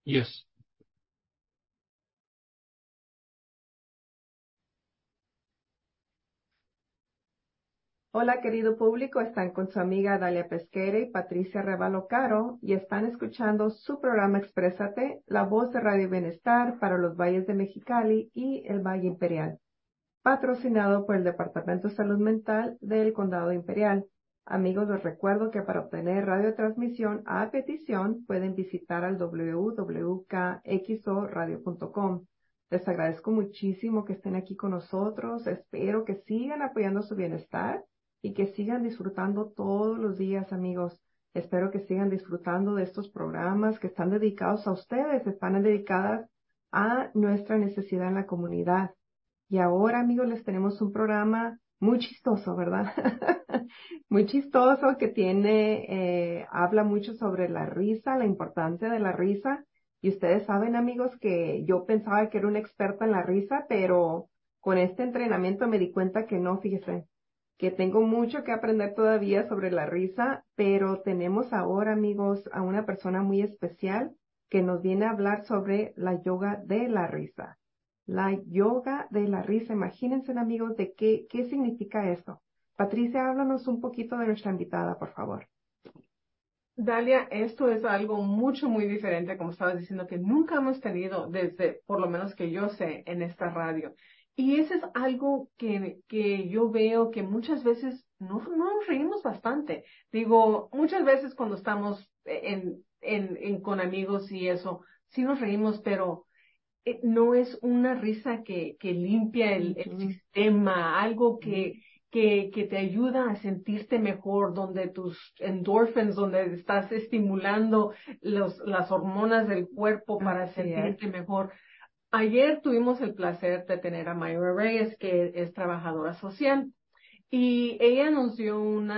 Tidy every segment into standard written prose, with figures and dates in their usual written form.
Yes. Hola, querido público, están con su amiga Dalia Pesquera y Patricia Revalo Caro y están escuchando su programa Exprésate, la voz de Radio Bienestar para los valles de Mexicali y el Valle Imperial, patrocinado por el Departamento de Salud Mental del Condado Imperial. Amigos, les recuerdo que para obtener radiotransmisión a petición pueden visitar al www.kxoradio.com. Les agradezco muchísimo que estén aquí con nosotros. Espero que sigan apoyando su bienestar y que sigan disfrutando todos los días, amigos. Espero que sigan disfrutando de estos programas que están dedicados a ustedes, están dedicadas a nuestra necesidad en la comunidad. Y ahora, amigos, les tenemos un programa muy chistoso, ¿verdad? Muy chistoso que habla mucho sobre la risa, la importancia de la risa. Y ustedes saben, amigos, que yo pensaba que era una experta en la risa, pero con este entrenamiento me di cuenta que no, fíjense, que tengo mucho que aprender todavía sobre la risa, pero tenemos ahora, amigos, a una persona muy especial que nos viene a hablar sobre la yoga de la risa. La yoga de la risa. Imagínense, amigos, de qué significa esto. Patricia, háblanos un poquito de nuestra invitada, por favor. Dalia, esto es algo muy diferente, como estabas diciendo, que nunca hemos tenido desde, por lo menos que yo sé, en esta radio. Y eso es algo que yo veo que muchas veces no nos reímos bastante. Digo, muchas veces cuando estamos con amigos y eso, sí nos reímos, pero no es una risa que limpia el Ujú. sistema, algo que te ayuda a sentirte mejor, donde tus endorphins, donde estás estimulando las hormonas del cuerpo para Así es. sentirte mejor. Ayer tuvimos el placer de tener a Mayra Reyes, que es trabajadora social, y ella nos dio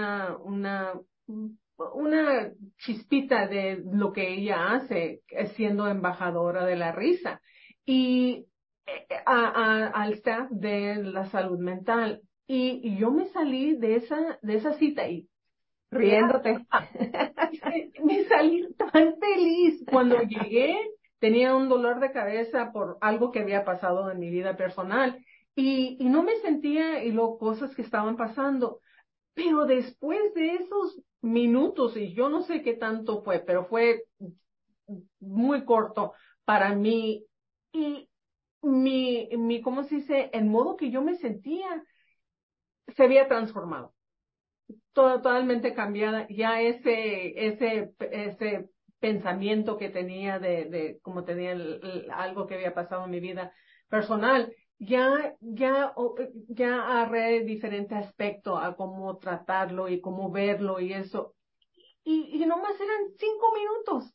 una chispita de lo que ella hace siendo embajadora de la risa y al staff de la salud mental. Y yo me salí de esa cita y Riéndote. me salí tan feliz cuando llegué. Tenía un dolor de cabeza por algo que había pasado en mi vida personal y no me sentía y lo cosas que estaban pasando. Pero después de esos minutos, y yo no sé qué tanto fue, pero fue muy corto para mí, y ¿cómo se dice? El modo que yo me sentía se había transformado, totalmente cambiada. Ya ese pensamiento que tenía como tenía algo que había pasado en mi vida personal, ya agarré diferente aspecto a cómo tratarlo y cómo verlo y eso. Y nomás eran 5 minutos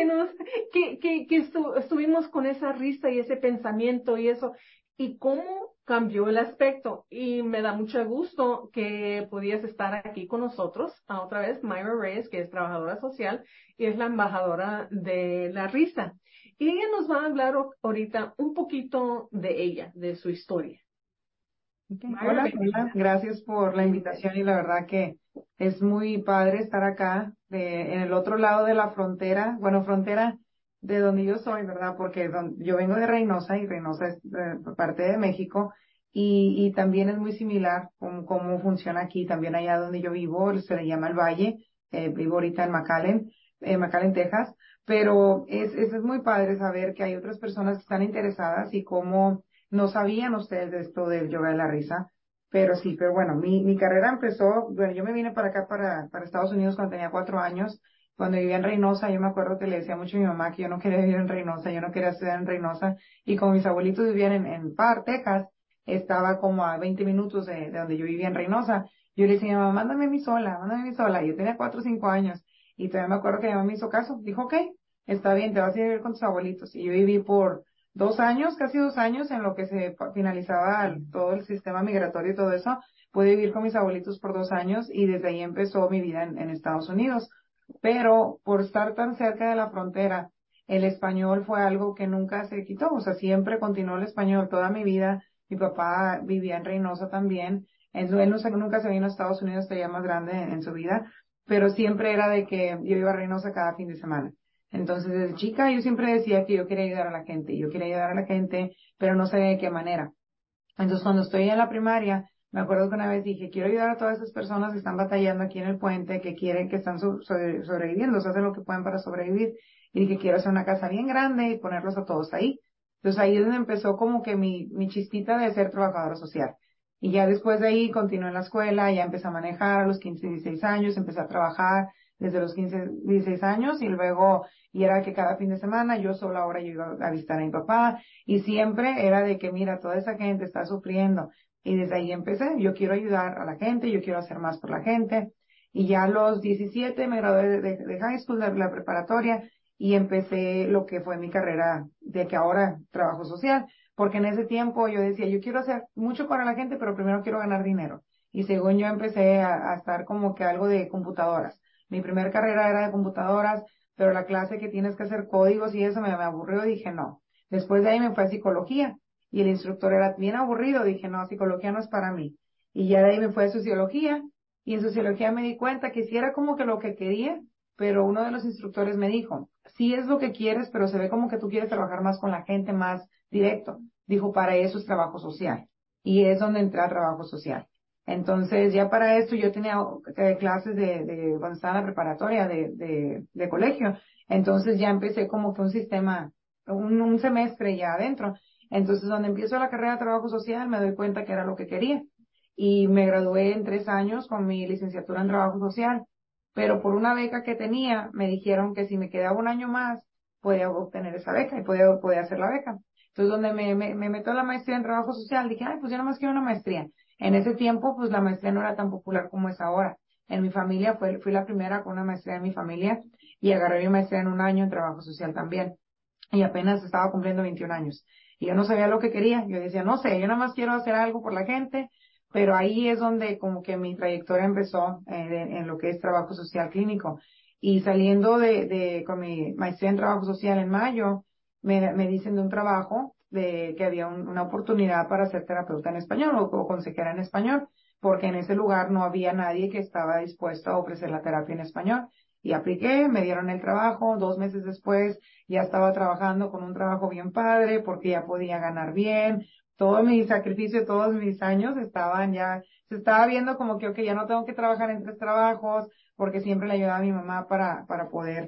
que estuvimos con esa risa y ese pensamiento y eso, y cómo cambió el aspecto. Y me da mucho gusto que podías estar aquí con nosotros, otra vez, Myra Reyes, que es trabajadora social y es la embajadora de la risa. Y ella nos va a hablar ahorita un poquito de ella, de su historia. Ok. Myra, Hola, bienvenida. hola, gracias por la invitación y la verdad que es muy padre estar acá en el otro lado de la frontera, bueno, frontera de donde yo soy, ¿verdad? Porque yo vengo de Reynosa y Reynosa es parte de México y también es muy similar con cómo funciona aquí, también allá donde yo vivo, se le llama el Valle, vivo ahorita en McAllen, Texas, pero es muy padre saber que hay otras personas que están interesadas y cómo no sabían ustedes de esto del yoga de la risa, pero sí, pero bueno, mi carrera empezó, bueno, yo me vine para acá, para Estados Unidos cuando tenía 4 años. Cuando vivía en Reynosa, yo me acuerdo que le decía mucho a mi mamá que yo no quería vivir en Reynosa, yo no quería estudiar en Reynosa, y como mis abuelitos vivían en Parr, Texas, estaba como a 20 minutos de donde yo vivía en Reynosa. Yo le decía a mi mamá, mándame a mí sola. Yo tenía 4 o 5 años, y todavía me acuerdo que mi mamá me hizo caso, dijo, ok, está bien, te vas a ir a vivir con tus abuelitos. Y yo viví por 2 años, casi 2 años, en lo que se finalizaba todo el sistema migratorio y todo eso. Pude vivir con mis abuelitos por 2 años y desde ahí empezó mi vida en Estados Unidos. Pero por estar tan cerca de la frontera, el español fue algo que nunca se quitó. O sea, siempre continuó el español toda mi vida. Mi papá vivía en Reynosa también. Él nunca se vino a Estados Unidos hasta ya más grande en su vida, pero siempre era de que yo iba a Reynosa cada fin de semana. Entonces, desde chica yo siempre decía que yo quería ayudar a la gente, yo quería ayudar a la gente, pero no sabía de qué manera. Entonces, cuando estoy en la primaria, me acuerdo que una vez dije, quiero ayudar a todas esas personas que están batallando aquí en el puente, que quieren, que están sobreviviendo, o sea, hacen lo que pueden para sobrevivir. Y dije, quiero hacer una casa bien grande y ponerlos a todos ahí. Entonces, ahí es donde empezó como que mi chispita de ser trabajadora social. Y ya después de ahí continué en la escuela, ya empecé a manejar a los 15, 16 años, empecé a trabajar desde los 15, 16 años y luego, y era que cada fin de semana yo sola ahora yo iba a visitar a mi papá y siempre era de que, mira, toda esa gente está sufriendo. Y desde ahí empecé, yo quiero ayudar a la gente, yo quiero hacer más por la gente. Y ya a los 17 me gradué de high school, de la preparatoria, y empecé lo que fue mi carrera de que ahora trabajo social. Porque en ese tiempo yo decía, yo quiero hacer mucho para la gente, pero primero quiero ganar dinero. Y según yo empecé a estar como que algo de computadoras. Mi primer carrera era de computadoras, pero la clase que tienes que hacer códigos y eso me aburrió y dije no. Después de ahí me fue a psicología y el instructor era bien aburrido, dije no, psicología no es para mí. Y ya de ahí me fue a sociología y en sociología me di cuenta que sí era como que lo que quería, pero uno de los instructores me dijo, sí es lo que quieres, pero se ve como que tú quieres trabajar más con la gente, más directo. Dijo, para eso es trabajo social. Y es donde entré a trabajo social. Entonces, ya para esto yo tenía clases cuando estaba en la preparatoria de colegio. Entonces ya empecé como que un sistema, un semestre ya adentro. Entonces, donde empiezo la carrera de trabajo social, me doy cuenta que era lo que quería. Y me gradué en 3 años con mi licenciatura en trabajo social. Pero por una beca que tenía, me dijeron que si me quedaba un año más, podía obtener esa beca y podía hacer la beca. Entonces, donde me meto a la maestría en trabajo social, dije, ay, pues yo nomás quiero una maestría. En ese tiempo, pues la maestría no era tan popular como es ahora. En mi familia fui la primera con una maestría en mi familia y agarré mi maestría en un año en trabajo social también. Y apenas estaba cumpliendo 21 años. Y yo no sabía lo que quería. Yo decía, no sé, yo nada más quiero hacer algo por la gente, pero ahí es donde como que mi trayectoria empezó en lo que es trabajo social clínico. Y saliendo con mi maestría en trabajo social en mayo, me dicen de un trabajo de que había una oportunidad para ser terapeuta en español o consejera en español, porque en ese lugar no había nadie que estaba dispuesto a ofrecer la terapia en español. Y apliqué, me dieron el trabajo, 2 meses después ya estaba trabajando con un trabajo bien padre porque ya podía ganar bien, todo mi sacrificio, todos mis años estaban ya, se estaba viendo como que, ok, ya no tengo que trabajar en 3 trabajos porque siempre le ayudaba a mi mamá para poder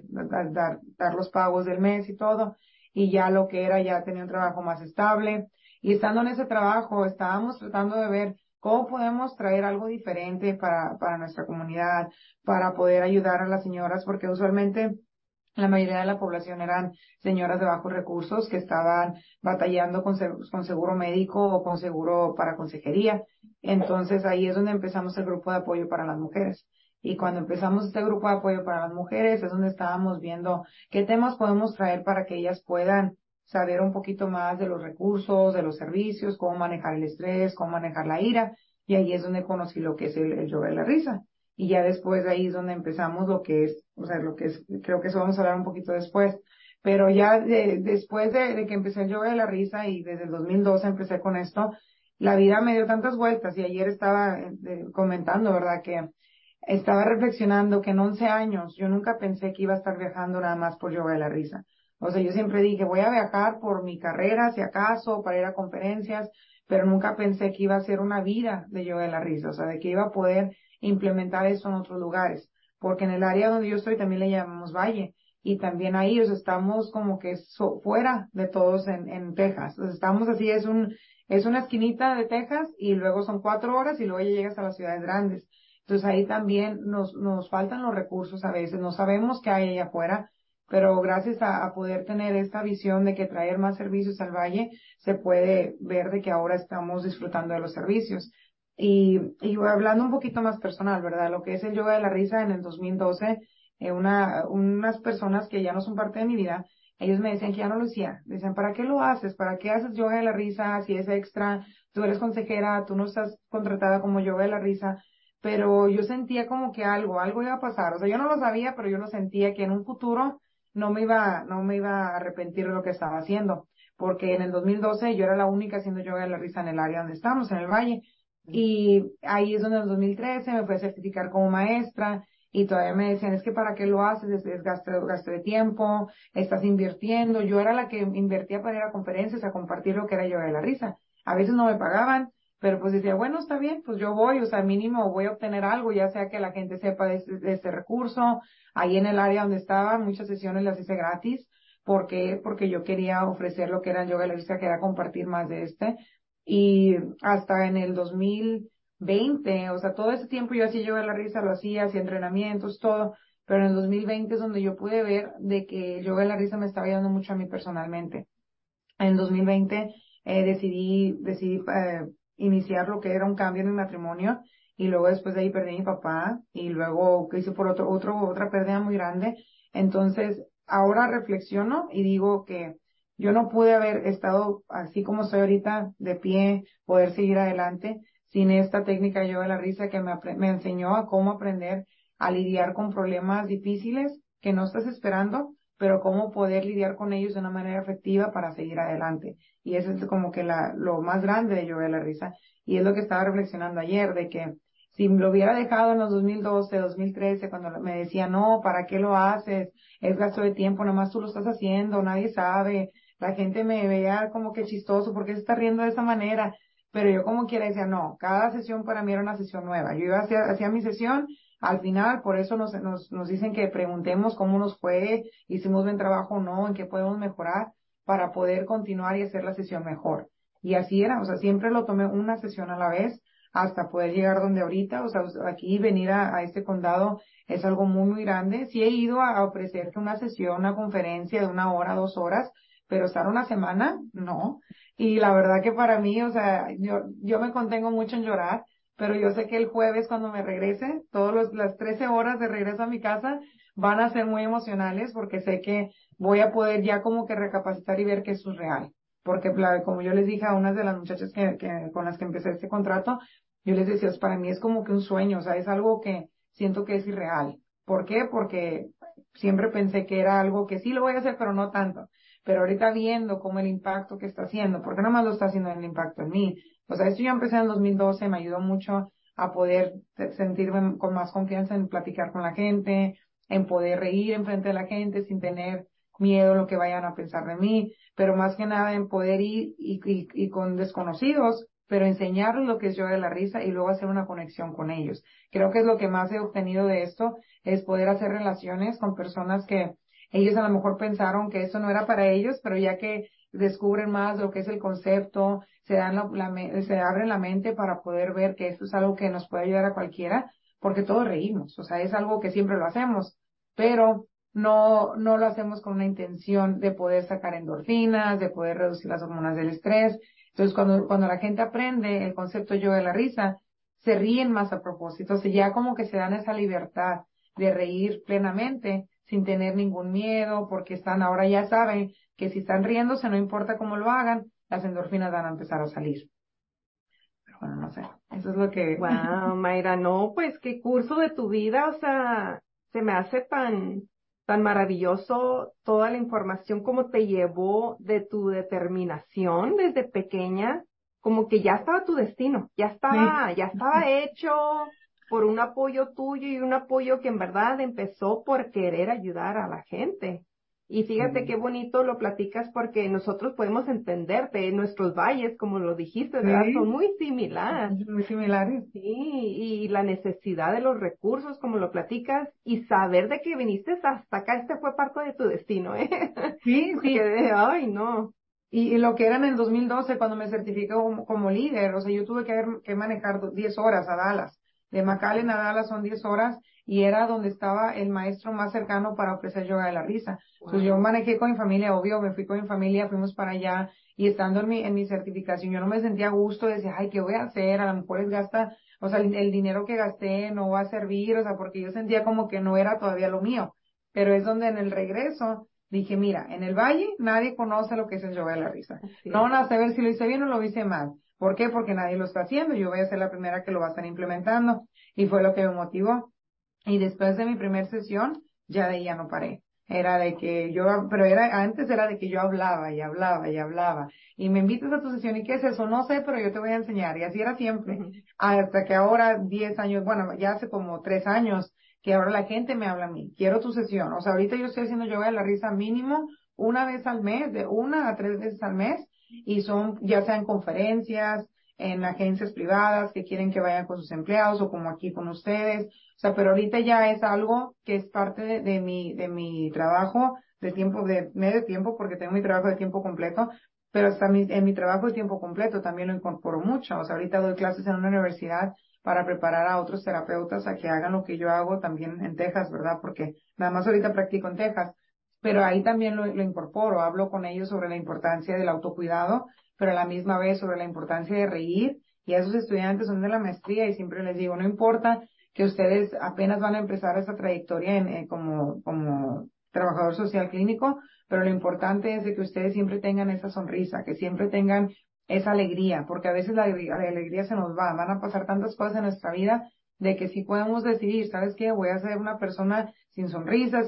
dar los pagos del mes y todo y ya lo que era, ya tenía un trabajo más estable. Y estando en ese trabajo, estábamos tratando de ver cómo podemos traer algo diferente para nuestra comunidad, para poder ayudar a las señoras, porque usualmente la mayoría de la población eran señoras de bajos recursos que estaban batallando con seguro médico o con seguro para consejería. Entonces ahí es donde empezamos el grupo de apoyo para las mujeres. Y cuando empezamos este grupo de apoyo para las mujeres es donde estábamos viendo qué temas podemos traer para que ellas puedan saber un poquito más de los recursos, de los servicios, cómo manejar el estrés, cómo manejar la ira. Y ahí es donde conocí lo que es el yoga de la risa. Y ya después de ahí es donde empezamos lo que es, o sea, lo que es, creo que eso vamos a hablar un poquito después. Pero ya después de que empecé el yoga de la risa y desde el 2012 empecé con esto, la vida me dio tantas vueltas y ayer estaba comentando, ¿verdad? Que estaba reflexionando que en 11 años yo nunca pensé que iba a estar viajando nada más por yoga de la risa. O sea, yo siempre dije, voy a viajar por mi carrera, si acaso, para ir a conferencias, pero nunca pensé que iba a ser una vida de yoga de la risa, o sea, de que iba a poder implementar eso en otros lugares. Porque en el área donde yo estoy también le llamamos Valle. Y también ahí, o sea, estamos como que fuera de todos en Texas. O sea, estamos así, es una esquinita de Texas y luego son 4 horas y luego ya llegas a las ciudades grandes. Entonces ahí también nos faltan los recursos a veces, no sabemos qué hay allá afuera, pero gracias a poder tener esta visión de que traer más servicios al valle, se puede ver de que ahora estamos disfrutando de los servicios. Y hablando un poquito más personal, ¿verdad? Lo que es el yoga de la risa en el 2012, unas personas que ya no son parte de mi vida, ellos me decían que ya no lo hacía. Decían, ¿para qué lo haces? ¿Para qué haces yoga de la risa si es extra? Tú eres consejera, tú no estás contratada como yoga de la risa, pero yo sentía como que algo iba a pasar. O sea, yo no lo sabía, pero yo lo sentía que en un futuro no me iba a arrepentir de lo que estaba haciendo. Porque en el 2012 yo era la única haciendo yoga de la risa en el área donde estamos, en el valle. Y ahí es donde en el 2013 me fui a certificar como maestra y todavía me decían, es que ¿para qué lo haces? Es gasto de tiempo, estás invirtiendo. Yo era la que invertía para ir a conferencias, a compartir lo que era yoga de la risa. A veces no me pagaban, pero pues decía, bueno, está bien, pues yo voy, o sea, mínimo voy a obtener algo, ya sea que la gente sepa de este recurso. Ahí en el área donde estaba, muchas sesiones las hice gratis. ¿Por qué? Porque yo quería ofrecer lo que era el yoga de la risa, quería compartir más de y hasta en el 2020, o sea, todo ese tiempo yo hacía yoga de la risa, lo hacía entrenamientos, todo, pero en el 2020 es donde yo pude ver de que el yoga de la risa me estaba ayudando mucho a mí personalmente. En el 2020 decidí iniciar lo que era un cambio en mi matrimonio y luego después de ahí perdí a mi papá y luego que hice por otra pérdida muy grande. Entonces, ahora reflexiono y digo que yo no pude haber estado así como estoy ahorita, de pie, poder seguir adelante sin esta técnica yo de la risa que me enseñó a cómo aprender a lidiar con problemas difíciles que no estás esperando, pero cómo poder lidiar con ellos de una manera efectiva para seguir adelante. Y eso es como que lo más grande de yoga de la risa. Y es lo que estaba reflexionando ayer, de que si lo hubiera dejado en los 2012, 2013, cuando me decía, no, ¿para qué lo haces? Es gasto de tiempo, nomás tú lo estás haciendo, nadie sabe. La gente me veía como que chistoso, ¿por qué se está riendo de esa manera? Pero yo como quiera decía, no, cada sesión para mí era una sesión nueva. Yo iba hacía mi sesión, al final, por eso nos dicen que preguntemos cómo nos fue, hicimos buen trabajo o no, en qué podemos mejorar para poder continuar y hacer la sesión mejor. Y así era, o sea, siempre lo tomé una sesión a la vez hasta poder llegar donde ahorita, o sea, aquí venir a este condado es algo muy, muy grande. Sí he ido a ofrecerte una sesión, una conferencia de 1 hora, 2 horas, pero estar una semana, no. Y la verdad que para mí, o sea, yo me contengo mucho en llorar, pero yo sé que el jueves cuando me regrese, las 13 horas de regreso a mi casa van a ser muy emocionales porque sé que voy a poder ya como que recapacitar y ver que eso es real. Porque como yo les dije a unas de las muchachas con las que empecé este contrato, yo les decía, para mí es como que un sueño, o sea, es algo que siento que es irreal. ¿Por qué? Porque siempre pensé que era algo que sí lo voy a hacer, pero no tanto. Pero ahorita viendo cómo el impacto que está haciendo, porque nada más lo está haciendo el impacto en mí. O sea, esto yo empecé en el 2012, me ayudó mucho a poder sentirme con más confianza en platicar con la gente, en poder reír en frente de la gente sin tener miedo a lo que vayan a pensar de mí, pero más que nada en poder ir y con desconocidos, pero enseñarles lo que es yoga de la risa y luego hacer una conexión con ellos. Creo que es lo que más he obtenido de esto, es poder hacer relaciones con personas que ellos a lo mejor pensaron que eso no era para ellos, pero ya que descubren más lo que es el concepto, se abren la mente para poder ver que esto es algo que nos puede ayudar a cualquiera, porque todos reímos, o sea, es algo que siempre lo hacemos, pero no lo hacemos con una intención de poder sacar endorfinas, de poder reducir las hormonas del estrés. Entonces, cuando la gente aprende el concepto yo de la risa, se ríen más a propósito, o sea, ya como que se dan esa libertad de reír plenamente, sin tener ningún miedo, porque ahora ya saben que si están riéndose, no importa cómo lo hagan, las endorfinas van a empezar a salir. Pero bueno, no sé, eso es lo que... Wow, Mayra, no, pues qué curso de tu vida, o sea, se me hace tan maravilloso toda la información como te llevó de tu determinación desde pequeña, como que ya estaba tu destino, Sí, ya estaba hecho por un apoyo tuyo y un apoyo que en verdad empezó por querer ayudar a la gente. Y fíjate qué bonito lo platicas porque nosotros podemos entenderte, nuestros valles, como lo dijiste, ¿verdad? Son sí, muy similares. muy similares. Sí, y la necesidad de los recursos, como lo platicas, y saber de que viniste hasta acá, este fue parte de tu destino, ¿eh? Sí, Porque, sí. ay, no. Y lo que era en el 2012, cuando me certifiqué como líder, o sea, yo tuve que manejar 10 horas a Dallas. De McAllen a Dallas son 10 horas y era donde estaba el maestro más cercano para ofrecer yoga de la risa. Entonces yo Wow. manejé con mi familia, obvio, me fui con mi familia, fuimos para allá y estando en mi certificación, yo no me sentía a gusto, decía, ay, ¿qué voy a hacer? A lo mejor o sea, el dinero que gasté no va a servir, o sea, porque yo sentía como que no era todavía lo mío. Pero es donde en el regreso dije, mira, en el Valle nadie conoce lo que es el yoga de la risa. Así No es. van a saber si lo hice bien o lo hice mal. ¿Por qué? Porque nadie lo está haciendo. Yo voy a ser la primera que lo va a estar implementando. Y fue lo que me motivó. Y después de mi primera sesión, ya de ahí ya no paré. Era de que pero antes era de que yo hablaba y hablaba y hablaba. Y me invitas a tu sesión, ¿y qué es eso? No sé, pero yo te voy a enseñar. Y así era siempre. Ujú. Hasta que ahora, 10 años, bueno, ya hace como 3 años, que ahora la gente me habla a mí, quiero tu sesión. O sea, ahorita yo estoy haciendo yoga de la risa mínimo una vez al mes, de 1 a 3 veces al mes, y son ya sean conferencias, en agencias privadas que quieren que vayan con sus empleados o como aquí con ustedes. O sea, pero ahorita ya es algo que es parte de mi trabajo de tiempo, de medio tiempo, porque tengo mi trabajo de tiempo completo, pero hasta en mi trabajo de tiempo completo también lo incorporo mucho. O sea, ahorita doy clases en una universidad para preparar a otros terapeutas a que hagan lo que yo hago también en Texas, ¿verdad? Porque nada más ahorita practico en Texas, pero ahí también lo incorporo, hablo con ellos sobre la importancia del autocuidado, pero a la misma vez sobre la importancia de reír. Y a esos estudiantes son de la maestría y siempre les digo, no importa que ustedes apenas van a empezar esa trayectoria como trabajador social clínico, pero lo importante es de que ustedes siempre tengan esa sonrisa, que siempre tengan esa alegría, porque a veces la alegría se nos va, van a pasar tantas cosas en nuestra vida de que si podemos decidir, ¿sabes qué? Voy a ser una persona sin sonrisa,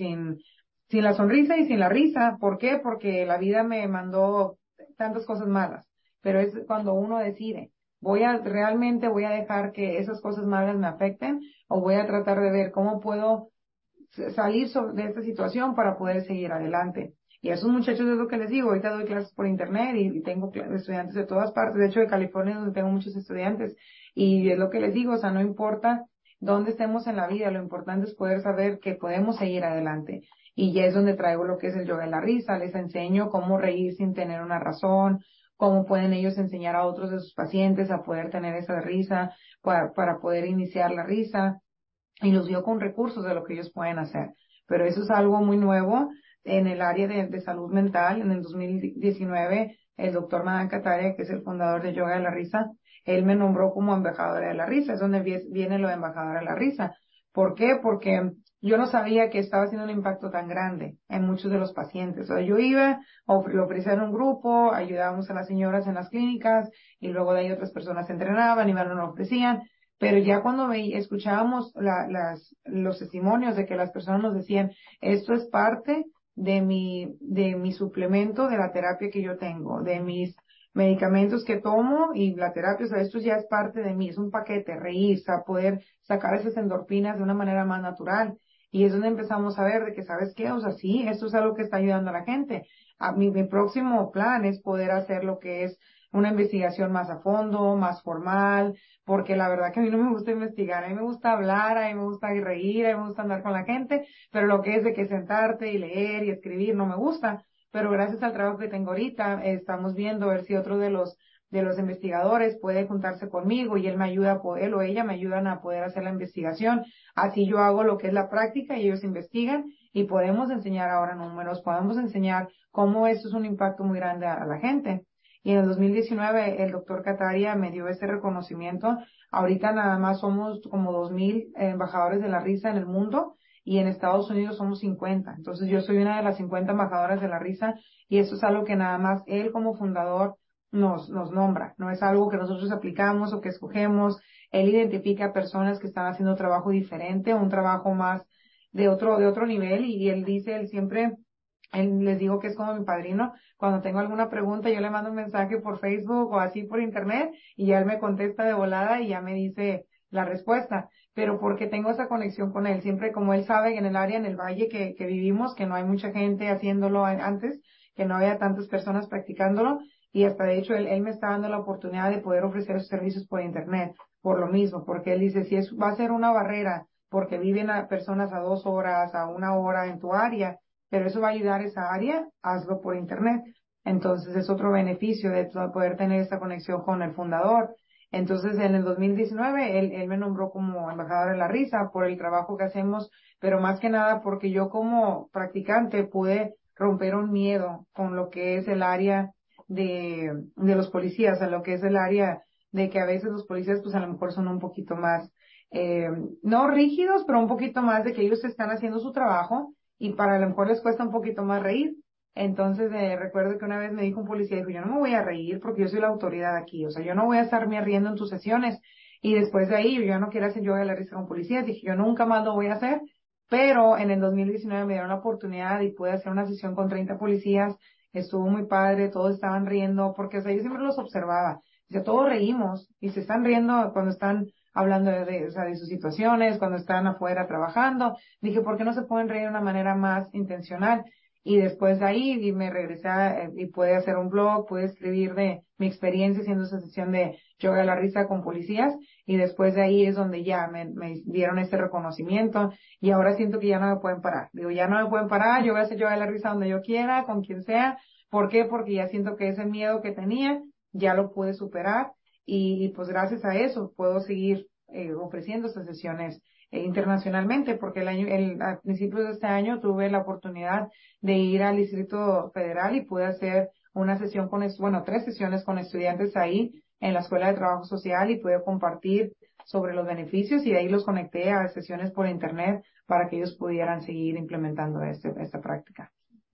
sin la sonrisa y sin la risa. ¿Por qué? Porque la vida me mandó tantas cosas malas, pero es cuando uno decide, realmente voy a dejar que esas cosas malas me afecten o voy a tratar de ver cómo puedo salir de esta situación para poder seguir adelante. Y a esos muchachos es lo que les digo, ahorita doy clases por internet y tengo estudiantes de todas partes, de hecho de California donde tengo muchos estudiantes, y es lo que les digo, o sea, no importa dónde estemos en la vida, lo importante es poder saber que podemos seguir adelante. Y ya es donde traigo lo que es el yoga de la risa, les enseño cómo reír sin tener una razón, cómo pueden ellos enseñar a otros de sus pacientes a poder tener esa risa, para poder iniciar la risa, y los dio con recursos de lo que ellos pueden hacer. Pero eso es algo muy nuevo en el área de salud mental. En el 2019, el doctor Madan Kataria, que es el fundador de Yoga de la Risa, él me nombró como embajadora de la risa. Es donde viene lo de embajadora de la risa. ¿Por qué? Porque yo no sabía que estaba haciendo un impacto tan grande en muchos de los pacientes. O sea, yo iba, lo ofrecía en un grupo, ayudábamos a las señoras en las clínicas, y luego de ahí otras personas se entrenaban y me lo ofrecían. Pero ya cuando escuchábamos los testimonios de que las personas nos decían, esto es parte de mi suplemento de la terapia que yo tengo, de mis medicamentos que tomo y la terapia, o sea, esto ya es parte de mí, es un paquete, reír, o sea, poder sacar esas endorfinas de una manera más natural. Y es donde empezamos a ver de que, ¿sabes qué? O sea, sí, esto es algo que está ayudando a la gente. Mi próximo plan es poder hacer lo que es una investigación más a fondo, más formal, porque la verdad que a mí no me gusta investigar, a mí me gusta hablar, a mí me gusta reír, a mí me gusta andar con la gente, pero lo que es de que sentarte y leer y escribir no me gusta. Pero gracias al trabajo que tengo ahorita, estamos viendo a ver si otro de los investigadores puede juntarse conmigo y él me ayuda él o ella me ayudan a poder hacer la investigación. Así yo hago lo que es la práctica y ellos investigan y podemos enseñar ahora números, podemos enseñar cómo esto es un impacto muy grande a la gente. Y en el 2019 el doctor Kataria me dio ese reconocimiento. Ahorita nada más somos como 2,000 embajadores de la risa en el mundo, y en Estados Unidos somos 50. Entonces yo soy una de las 50 embajadoras de la risa, y eso es algo que nada más él como fundador nos nombra. No es algo que nosotros aplicamos o que escogemos. Él identifica personas que están haciendo trabajo diferente, un trabajo más de otro nivel, y él dice, él les digo que es como mi padrino. Cuando tengo alguna pregunta, yo le mando un mensaje por Facebook o así por internet, y ya él me contesta de volada y ya me dice la respuesta. Pero porque tengo esa conexión con él, siempre como él sabe en el área, en el valle que vivimos, que no hay mucha gente haciéndolo antes, que no había tantas personas practicándolo, y hasta de hecho él me está dando la oportunidad de poder ofrecer sus servicios por internet, por lo mismo, porque él dice, si va a ser una barrera, porque viven personas a 2 horas, a 1 hora en tu área, pero eso va a ayudar a esa área, hazlo por internet. Entonces es otro beneficio de poder tener esta conexión con el fundador. Entonces en el 2019 él me nombró como embajadora de la risa por el trabajo que hacemos, pero más que nada porque yo como practicante pude romper un miedo con lo que es el área de los policías, a lo que es el área de que a veces los policías pues a lo mejor son un poquito más, no rígidos, pero un poquito más de que ellos están haciendo su trabajo y para a lo mejor les cuesta un poquito más reír. Entonces, recuerdo que una vez me dijo un policía, dijo, yo no me voy a reír porque yo soy la autoridad aquí, o sea, yo no voy a estarme riendo en tus sesiones. Y después de ahí, yo ya no quiero hacer yoga de la risa con policías, dije, yo nunca más lo voy a hacer, pero en el 2019 me dieron la oportunidad y pude hacer una sesión con 30 policías, estuvo muy padre, todos estaban riendo, porque, o sea, yo siempre los observaba, o sea, todos reímos y se están riendo cuando están hablando o sea, de sus situaciones, cuando están afuera trabajando. Dije, ¿por qué no se pueden reír de una manera más intencional? Y después de ahí y me regresé y pude hacer un blog, pude escribir de mi experiencia haciendo esa sesión de yoga de la risa con policías y después de ahí es donde ya me dieron este reconocimiento y ahora siento que ya no me pueden parar. Digo, ya no me pueden parar, yo voy a hacer yoga de la risa donde yo quiera, con quien sea. ¿Por qué? Porque ya siento que ese miedo que tenía ya lo pude superar y pues gracias a eso puedo seguir ofreciendo estas sesiones internacionalmente porque a principios de este año tuve la oportunidad de ir al Distrito Federal y pude hacer una sesión bueno, 3 sesiones con estudiantes ahí en la Escuela de Trabajo Social y pude compartir sobre los beneficios y de ahí los conecté a sesiones por internet para que ellos pudieran seguir implementando esta práctica.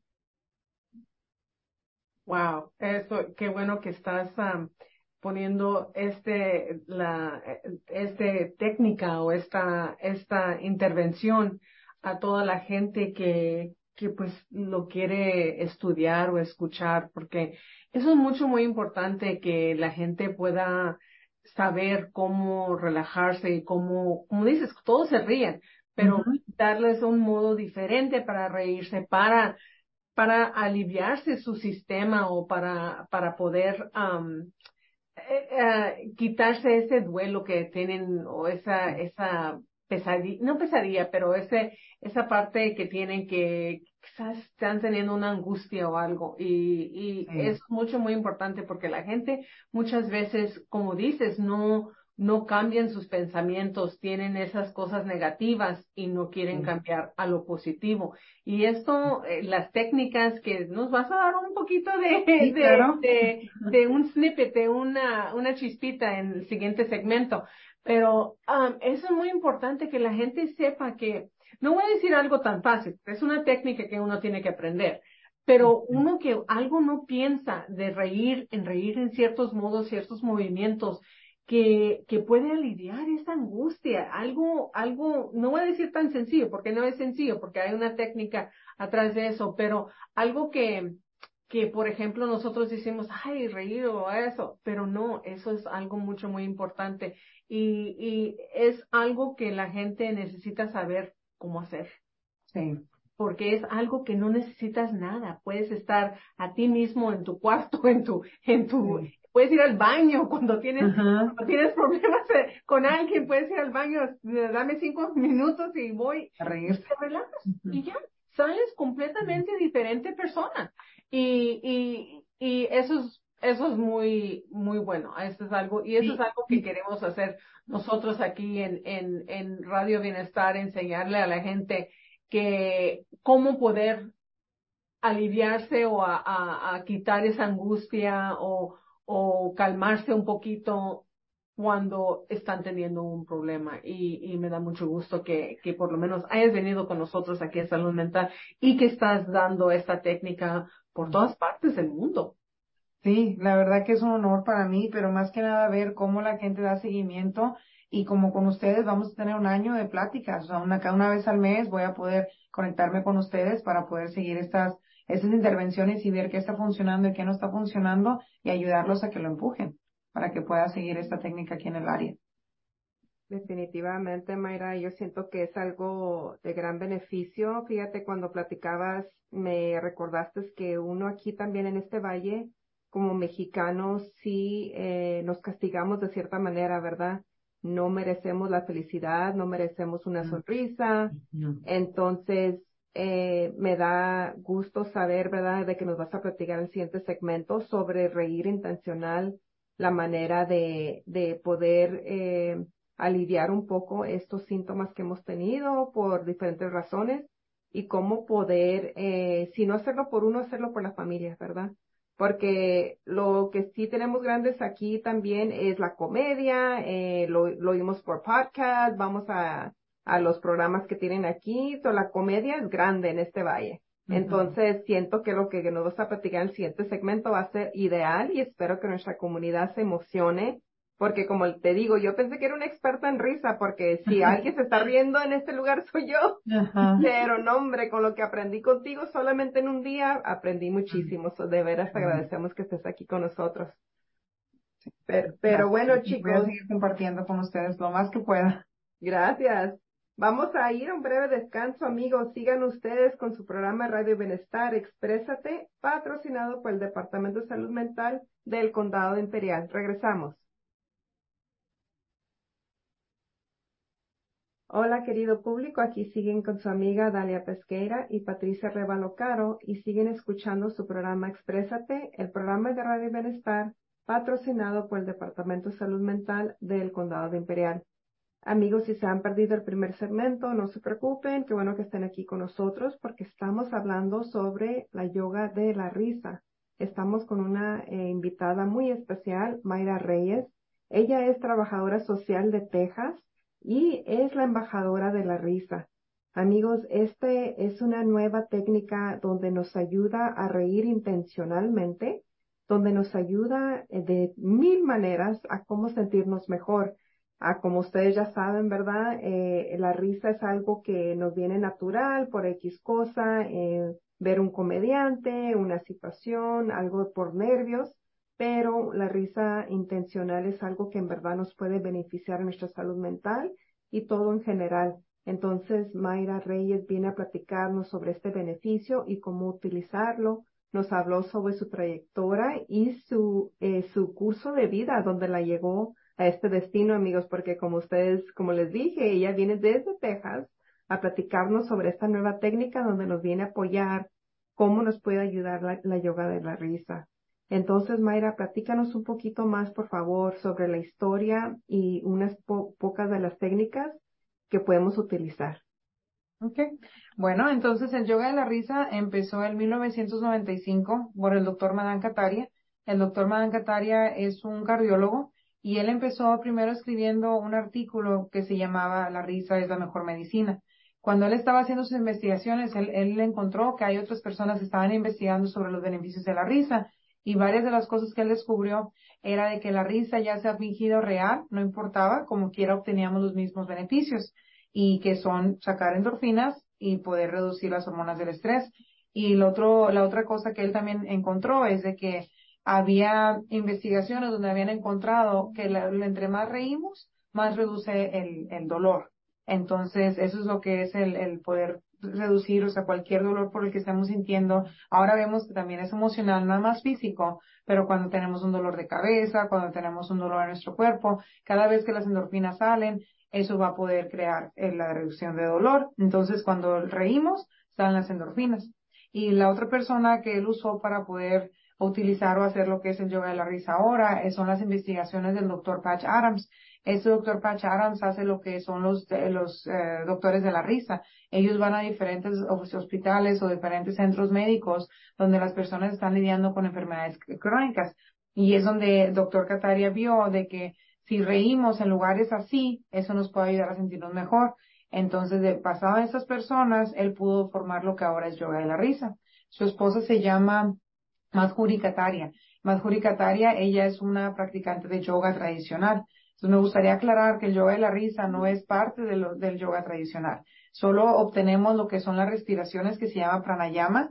Wow, eso, qué bueno que estás poniendo técnica o esta intervención a toda la gente que pues lo quiere estudiar o escuchar, porque eso es muy importante que la gente pueda saber cómo relajarse y como dices, todos se ríen, pero Ujú. darles un modo diferente para reírse, para aliviarse su sistema o para poder quitarse ese duelo que tienen o esa pesadilla, no pesadilla, pero esa parte que tienen que quizás están teniendo una angustia o algo. Y Sí, es muy importante porque la gente muchas veces, como dices, no cambian sus pensamientos, tienen esas cosas negativas y no quieren sí, cambiar a lo positivo. Y esto, las técnicas que nos vas a dar un poquito sí, claro. de un snippet, de una chispita en el siguiente segmento. Pero eso es muy importante que la gente sepa que, no voy a decir algo tan fácil, es una técnica que uno tiene que aprender, pero uno que algo no piensa de reír en ciertos modos, ciertos movimientos, que puede aliviar esa angustia, no voy a decir tan sencillo, porque no es sencillo, porque hay una técnica atrás de eso, pero algo que por ejemplo nosotros decimos, ay, reír o eso, pero no, eso es algo muy importante y es algo que la gente necesita saber cómo hacer, Sí. porque es algo que no necesitas nada, puedes estar a ti mismo en tu cuarto, Sí. puedes ir al baño Ajá. cuando tienes problemas con alguien, puedes ir al baño, dame 5 minutos y voy A y reírse. te relajas Ujú. y ya, sales completamente diferente persona. Y eso es muy bueno. Eso es Sí. algo que queremos hacer nosotros aquí en Radio Bienestar, enseñarle a la gente que cómo poder aliviarse o a quitar esa angustia o calmarse un poquito cuando están teniendo un problema. Y me da mucho gusto que por lo menos hayas venido con nosotros aquí a Salud Mental y que estás dando esta técnica por todas partes del mundo. Sí, la verdad que es un honor para mí, pero más que nada ver cómo la gente da seguimiento y como con ustedes vamos a tener un año de pláticas, o sea, cada una vez al mes voy a poder conectarme con ustedes para poder seguir estas intervenciones y ver qué está funcionando y qué no está funcionando y ayudarlos a que lo empujen para que pueda seguir esta técnica aquí en el área. Definitivamente, Mayra, yo siento que es algo de gran beneficio. Fíjate, cuando platicabas, me recordaste que uno aquí también en este valle, como mexicanos, sí nos castigamos de cierta manera, ¿verdad? No merecemos la felicidad, no merecemos una Mm. sonrisa. Ujú. Entonces, me da gusto saber, ¿verdad?, de que nos vas a platicar el siguiente segmento sobre reír intencional, la manera de poder aliviar un poco estos síntomas que hemos tenido por diferentes razones y cómo poder, si no hacerlo por uno, hacerlo por las familias, ¿verdad? Porque lo que sí tenemos grandes aquí también es la comedia, lo vimos por podcast, vamos a los programas que tienen aquí, toda la comedia es grande en este valle. Ujú. Entonces, siento que lo que nos vas a platicar en el siguiente segmento va a ser ideal y espero que nuestra comunidad se emocione porque como te digo, yo pensé que era una experta en risa, porque si alguien se está riendo en este lugar soy yo. Ajá. Pero no, hombre, con lo que aprendí contigo solamente en un día, aprendí muchísimo. So, de veras te Ujú. agradecemos que estés aquí con nosotros. Pero Gracias. bueno, Y voy a chicos, seguir compartiendo con ustedes lo más que pueda. gracias. Vamos a ir a un breve descanso, amigos. Sigan ustedes con su programa Radio Bienestar, Exprésate, patrocinado por el Departamento de Salud Mental del Condado de Imperial. Regresamos. Hola, querido público. Aquí siguen con su amiga Dalia Pesqueira y Patricia Revalo Caro y siguen escuchando su programa Exprésate, el programa de Radio Bienestar, patrocinado por el Departamento de Salud Mental del Condado de Imperial. Amigos, si se han perdido el primer segmento, no se preocupen, qué bueno que estén aquí con nosotros porque estamos hablando sobre la yoga de la risa. Estamos con una invitada muy especial, Mayra Reyes. Ella es trabajadora social de Texas y es la embajadora de la risa. Amigos, este es una nueva técnica donde nos ayuda a reír intencionalmente, donde nos ayuda de mil maneras a cómo sentirnos mejor. Como ustedes ya saben, ¿verdad? La risa es algo que nos viene natural por X cosa, ver un comediante, una situación, algo por nervios, pero la risa intencional es algo que en verdad nos puede beneficiar en nuestra salud mental y todo en general. Entonces, Mayra Reyes viene a platicarnos sobre este beneficio y cómo utilizarlo. Nos habló sobre su trayectoria y su curso de vida, donde la llegó a este destino, amigos, porque como ustedes, como les dije, ella viene desde Texas a platicarnos sobre esta nueva técnica donde nos viene a apoyar cómo nos puede ayudar la yoga de la risa. Entonces, Mayra, platícanos un poquito más, por favor, sobre la historia y unas pocas de las técnicas que podemos utilizar. Okay. Bueno, entonces el yoga de la risa empezó en 1995 por el doctor Madan Kataria. El doctor Madan Kataria es un cardiólogo y él empezó primero escribiendo un artículo que se llamaba La risa es la mejor medicina. Cuando él estaba haciendo sus investigaciones, él encontró que hay otras personas que estaban investigando sobre los beneficios de la risa y varias de las cosas que él descubrió era de que la risa ya sea fingido o real, no importaba, como quiera obteníamos los mismos beneficios y que son sacar endorfinas y poder reducir las hormonas del estrés. Y la otra cosa que él también encontró es de que había investigaciones donde habían encontrado que entre más reímos, más reduce el dolor. Entonces, eso es lo que es el poder reducir, o sea, cualquier dolor por el que estemos sintiendo. Ahora vemos que también es emocional, nada más físico, pero cuando tenemos un dolor de cabeza, cuando tenemos un dolor en nuestro cuerpo, cada vez que las endorfinas salen, eso va a poder crear la reducción de dolor. Entonces, cuando reímos, salen las endorfinas. Y la otra persona que él usó para poder utilizar o hacer lo que es el yoga de la risa ahora son las investigaciones del doctor Patch Adams. Este doctor Patch Adams hace lo que son los doctores de la risa. Ellos van a diferentes hospitales o diferentes centros médicos donde las personas están lidiando con enfermedades crónicas. Y es donde el doctor Kataria vio de que si reímos en lugares así, eso nos puede ayudar a sentirnos mejor. Entonces, de pasado a esas personas, él pudo formar lo que ahora es yoga de la risa. Su esposa se llama Madhuri Kataria. Madhuri Kataria, ella es una practicante de yoga tradicional. Entonces, me gustaría aclarar que el yoga de la risa no es parte del yoga tradicional. Solo obtenemos lo que son las respiraciones que se llama pranayama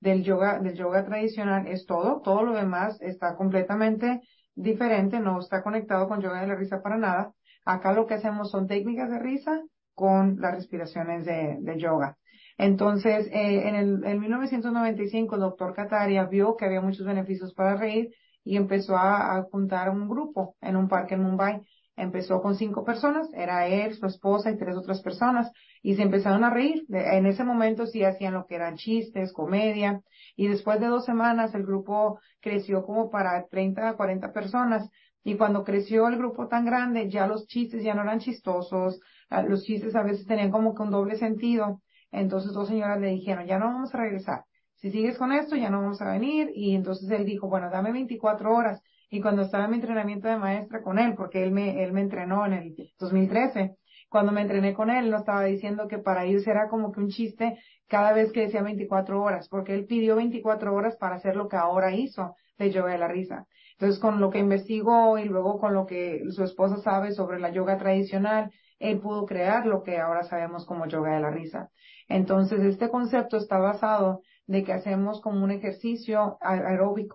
del yoga tradicional. Es todo. Todo lo demás está completamente diferente, no está conectado con yoga de la risa para nada. Acá lo que hacemos son técnicas de risa con las respiraciones de yoga. Entonces, en 1995, el doctor Kataria vio que había muchos beneficios para reír y empezó a juntar un grupo en un parque en Mumbai. Empezó con 5 personas, era él, su esposa y 3 otras personas, y se empezaron a reír. En ese momento sí hacían lo que eran chistes, comedia, y después de 2 semanas el grupo creció como para 30 a 40 personas, y cuando creció el grupo tan grande, ya los chistes ya no eran chistosos, los chistes a veces tenían como que un doble sentido. Entonces 2 señoras le dijeron, ya no vamos a regresar. Si sigues con esto, ya no vamos a venir. Y entonces él dijo, bueno, dame 24 horas. Y cuando estaba en mi entrenamiento de maestra con él, porque él me entrenó en el 2013, cuando me entrené con él, no estaba diciendo que para ellos era como que un chiste cada vez que decía 24 horas, porque él pidió 24 horas para hacer lo que ahora hizo de yoga de la risa. Entonces, con lo que investigó y luego con lo que su esposa sabe sobre la yoga tradicional, él pudo crear lo que ahora sabemos como yoga de la risa. Entonces, este concepto está basado de que hacemos como un ejercicio aeróbico.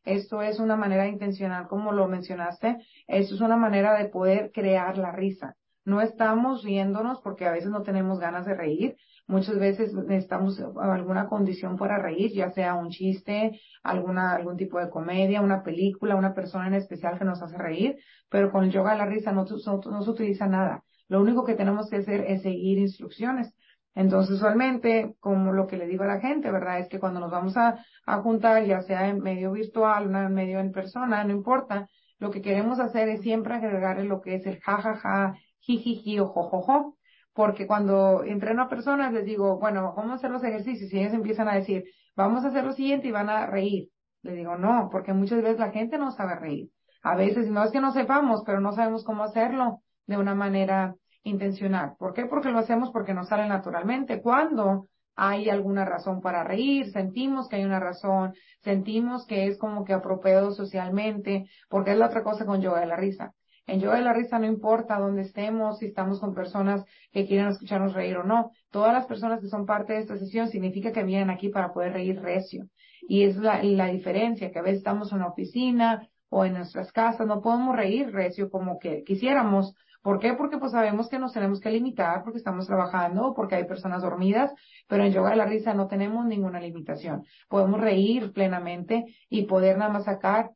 esto es una manera intencional, como lo mencionaste, esto es una manera de poder crear la risa. No estamos riéndonos porque a veces no tenemos ganas de reír. Muchas veces necesitamos alguna condición para reír, ya sea un chiste, algún tipo de comedia, una película, una persona en especial que nos hace reír, pero con el yoga de la risa no se utiliza nada. Lo único que tenemos que hacer es seguir instrucciones. Entonces, usualmente, como lo que le digo a la gente, ¿verdad? Es que cuando nos vamos a juntar, ya sea en medio virtual, en medio en persona, no importa, lo que queremos hacer es siempre agregarle lo que es el jajaja, jijiji o jojojo, porque cuando entreno a personas les digo, bueno, vamos a hacer los ejercicios y ellos empiezan a decir, vamos a hacer lo siguiente y van a reír. Le digo, no, porque muchas veces la gente no sabe reír. A veces, no es que no sepamos, pero no sabemos cómo hacerlo de una manera intencional. ¿Por qué? Porque lo hacemos porque nos sale naturalmente. Cuando hay alguna razón para reír, sentimos que hay una razón, sentimos que es como que apropiado socialmente, porque es la otra cosa con yoga de la risa. En yoga de la risa no importa dónde estemos, si estamos con personas que quieren escucharnos reír o no. Todas las personas que son parte de esta sesión significa que vienen aquí para poder reír recio. Y es la diferencia, que a veces estamos en la oficina o en nuestras casas, no podemos reír recio como que quisiéramos. ¿Por qué? Porque pues sabemos que nos tenemos que limitar porque estamos trabajando o porque hay personas dormidas, pero en yoga de la risa no tenemos ninguna limitación. Podemos reír plenamente y poder nada más sacar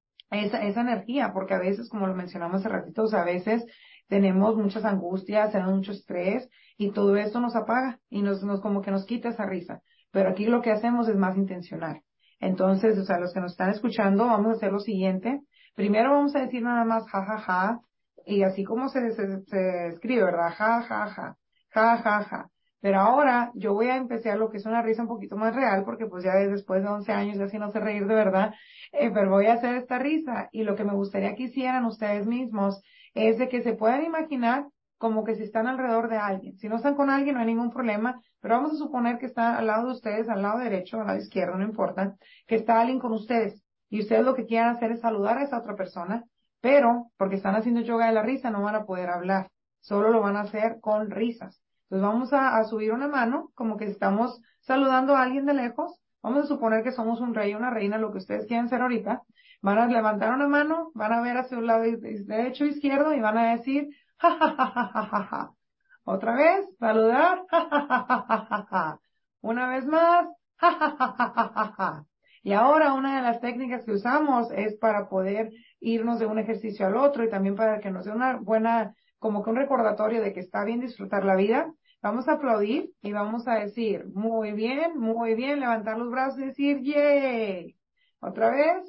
esa energía, porque a veces, como lo mencionamos hace ratito, o sea, a veces tenemos muchas angustias, tenemos mucho estrés y todo esto nos apaga y nos como que nos quita esa risa. Pero aquí lo que hacemos es más intencional. Entonces, o sea, los que nos están escuchando, vamos a hacer lo siguiente. Primero vamos a decir nada más ja, ja, ja, y así como se escribe, ¿verdad? Ja, ja, ja, ja, ja, ja. Pero ahora yo voy a empezar lo que es una risa un poquito más real, porque pues ya después de 11 años ya sí no sé reír de verdad, pero voy a hacer esta risa y lo que me gustaría que hicieran ustedes mismos es de que se puedan imaginar como que si están alrededor de alguien. Si no están con alguien no hay ningún problema, pero vamos a suponer que está al lado de ustedes, al lado derecho, al lado izquierdo, no importa, que está alguien con ustedes y ustedes lo que quieran hacer es saludar a esa otra persona, pero porque están haciendo yoga de la risa no van a poder hablar, solo lo van a hacer con risas. Entonces vamos a subir una mano como que estamos saludando a alguien de lejos. Vamos a suponer que somos un rey o una reina, lo que ustedes quieran ser ahorita. Van a levantar una mano, van a ver hacia un lado derecho o izquierdo y van a decir, ja, ja, ja, ja, ja, ja, ja. Otra vez, saludar, ja, ja, ja, ja, ja, ja, ja. Una vez más, ja, ja, ja, ja, ja, ja, ja. Y ahora una de las técnicas que usamos es para poder irnos de un ejercicio al otro y también para que nos dé una buena, como que un recordatorio de que está bien disfrutar la vida. Vamos a aplaudir y vamos a decir, muy bien, levantar los brazos y decir, yay. Otra vez,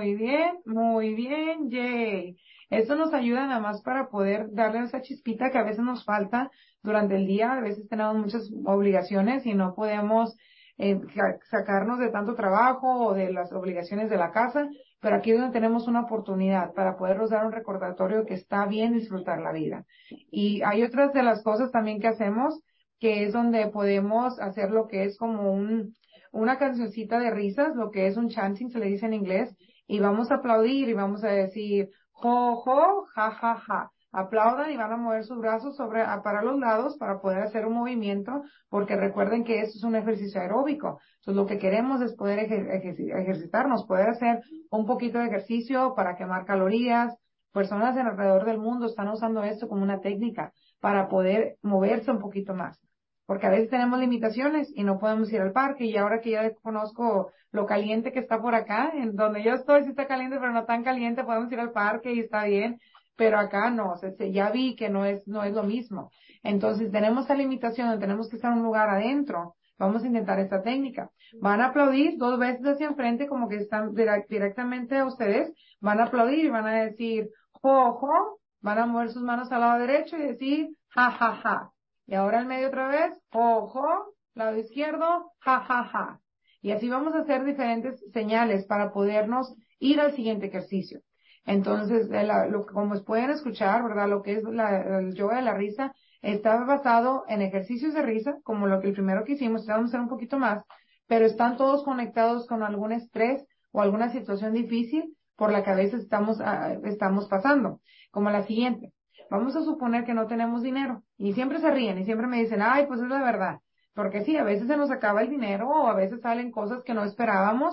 muy bien, yay. Eso nos ayuda nada más para poder darle esa chispita que a veces nos falta durante el día. A veces tenemos muchas obligaciones y no podemos sacarnos de tanto trabajo o de las obligaciones de la casa, pero aquí es donde tenemos una oportunidad para podernos dar un recordatorio que está bien disfrutar la vida. Y hay otras de las cosas también que hacemos, que es donde podemos hacer lo que es como una cancioncita de risas, lo que es un chanting, se le dice en inglés, y vamos a aplaudir y vamos a decir, jo, jo, ja, ja, ja. Aplaudan y van a mover sus brazos para los lados para poder hacer un movimiento, porque recuerden que esto es un ejercicio aeróbico. Entonces lo que queremos es poder ejercitarnos, poder hacer un poquito de ejercicio para quemar calorías. Personas alrededor del mundo están usando esto como una técnica para poder moverse un poquito más. Porque a veces tenemos limitaciones y no podemos ir al parque y ahora que ya conozco lo caliente que está por acá, en donde yo estoy sí está caliente, pero no tan caliente, podemos ir al parque y está bien, pero acá no, ya vi que no es lo mismo. Entonces tenemos esa limitación, tenemos que estar en un lugar adentro. Vamos a intentar esta técnica. Van a aplaudir 2 veces hacia enfrente como que están directamente a ustedes. Van a aplaudir y van a decir, jo, jo. Van a mover sus manos al lado derecho y decir, ja, ja, ja. Y ahora al medio otra vez, ojo, lado izquierdo, ja, ja, ja. Y así vamos a hacer diferentes señales para podernos ir al siguiente ejercicio. Entonces, como pueden escuchar, ¿verdad? Lo que es el yoga de la risa está basado en ejercicios de risa, como lo que el primero que hicimos, vamos a hacer un poquito más, pero están todos conectados con algún estrés o alguna situación difícil por la que a veces estamos pasando, como la siguiente. Vamos a suponer que no tenemos dinero y siempre se ríen y siempre me dicen, ay, pues es la verdad. Porque sí, a veces se nos acaba el dinero o a veces salen cosas que no esperábamos,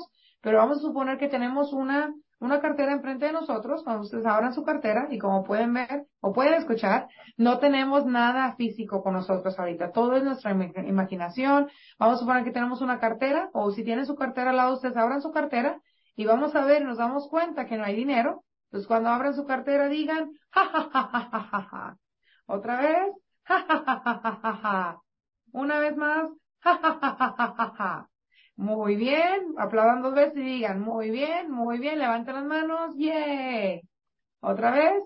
pero vamos a suponer que tenemos una cartera enfrente de nosotros, cuando ustedes abran su cartera, y como pueden ver o pueden escuchar, no tenemos nada físico con nosotros ahorita, todo es nuestra imaginación. Vamos a suponer que tenemos una cartera, o si tienen su cartera al lado, ustedes abran su cartera, y vamos a ver, y nos damos cuenta que no hay dinero. Entonces cuando abran su cartera digan, ja, ja, ja, ja, ja, ja, ja. Otra vez, ja, ja, ja, ja, ja, ja, ja. Una vez más, ja, ja, ja, ja, ja, ja, ja. Muy bien, aplaudan 2 veces y digan, muy bien, levanten las manos, yay. Otra vez,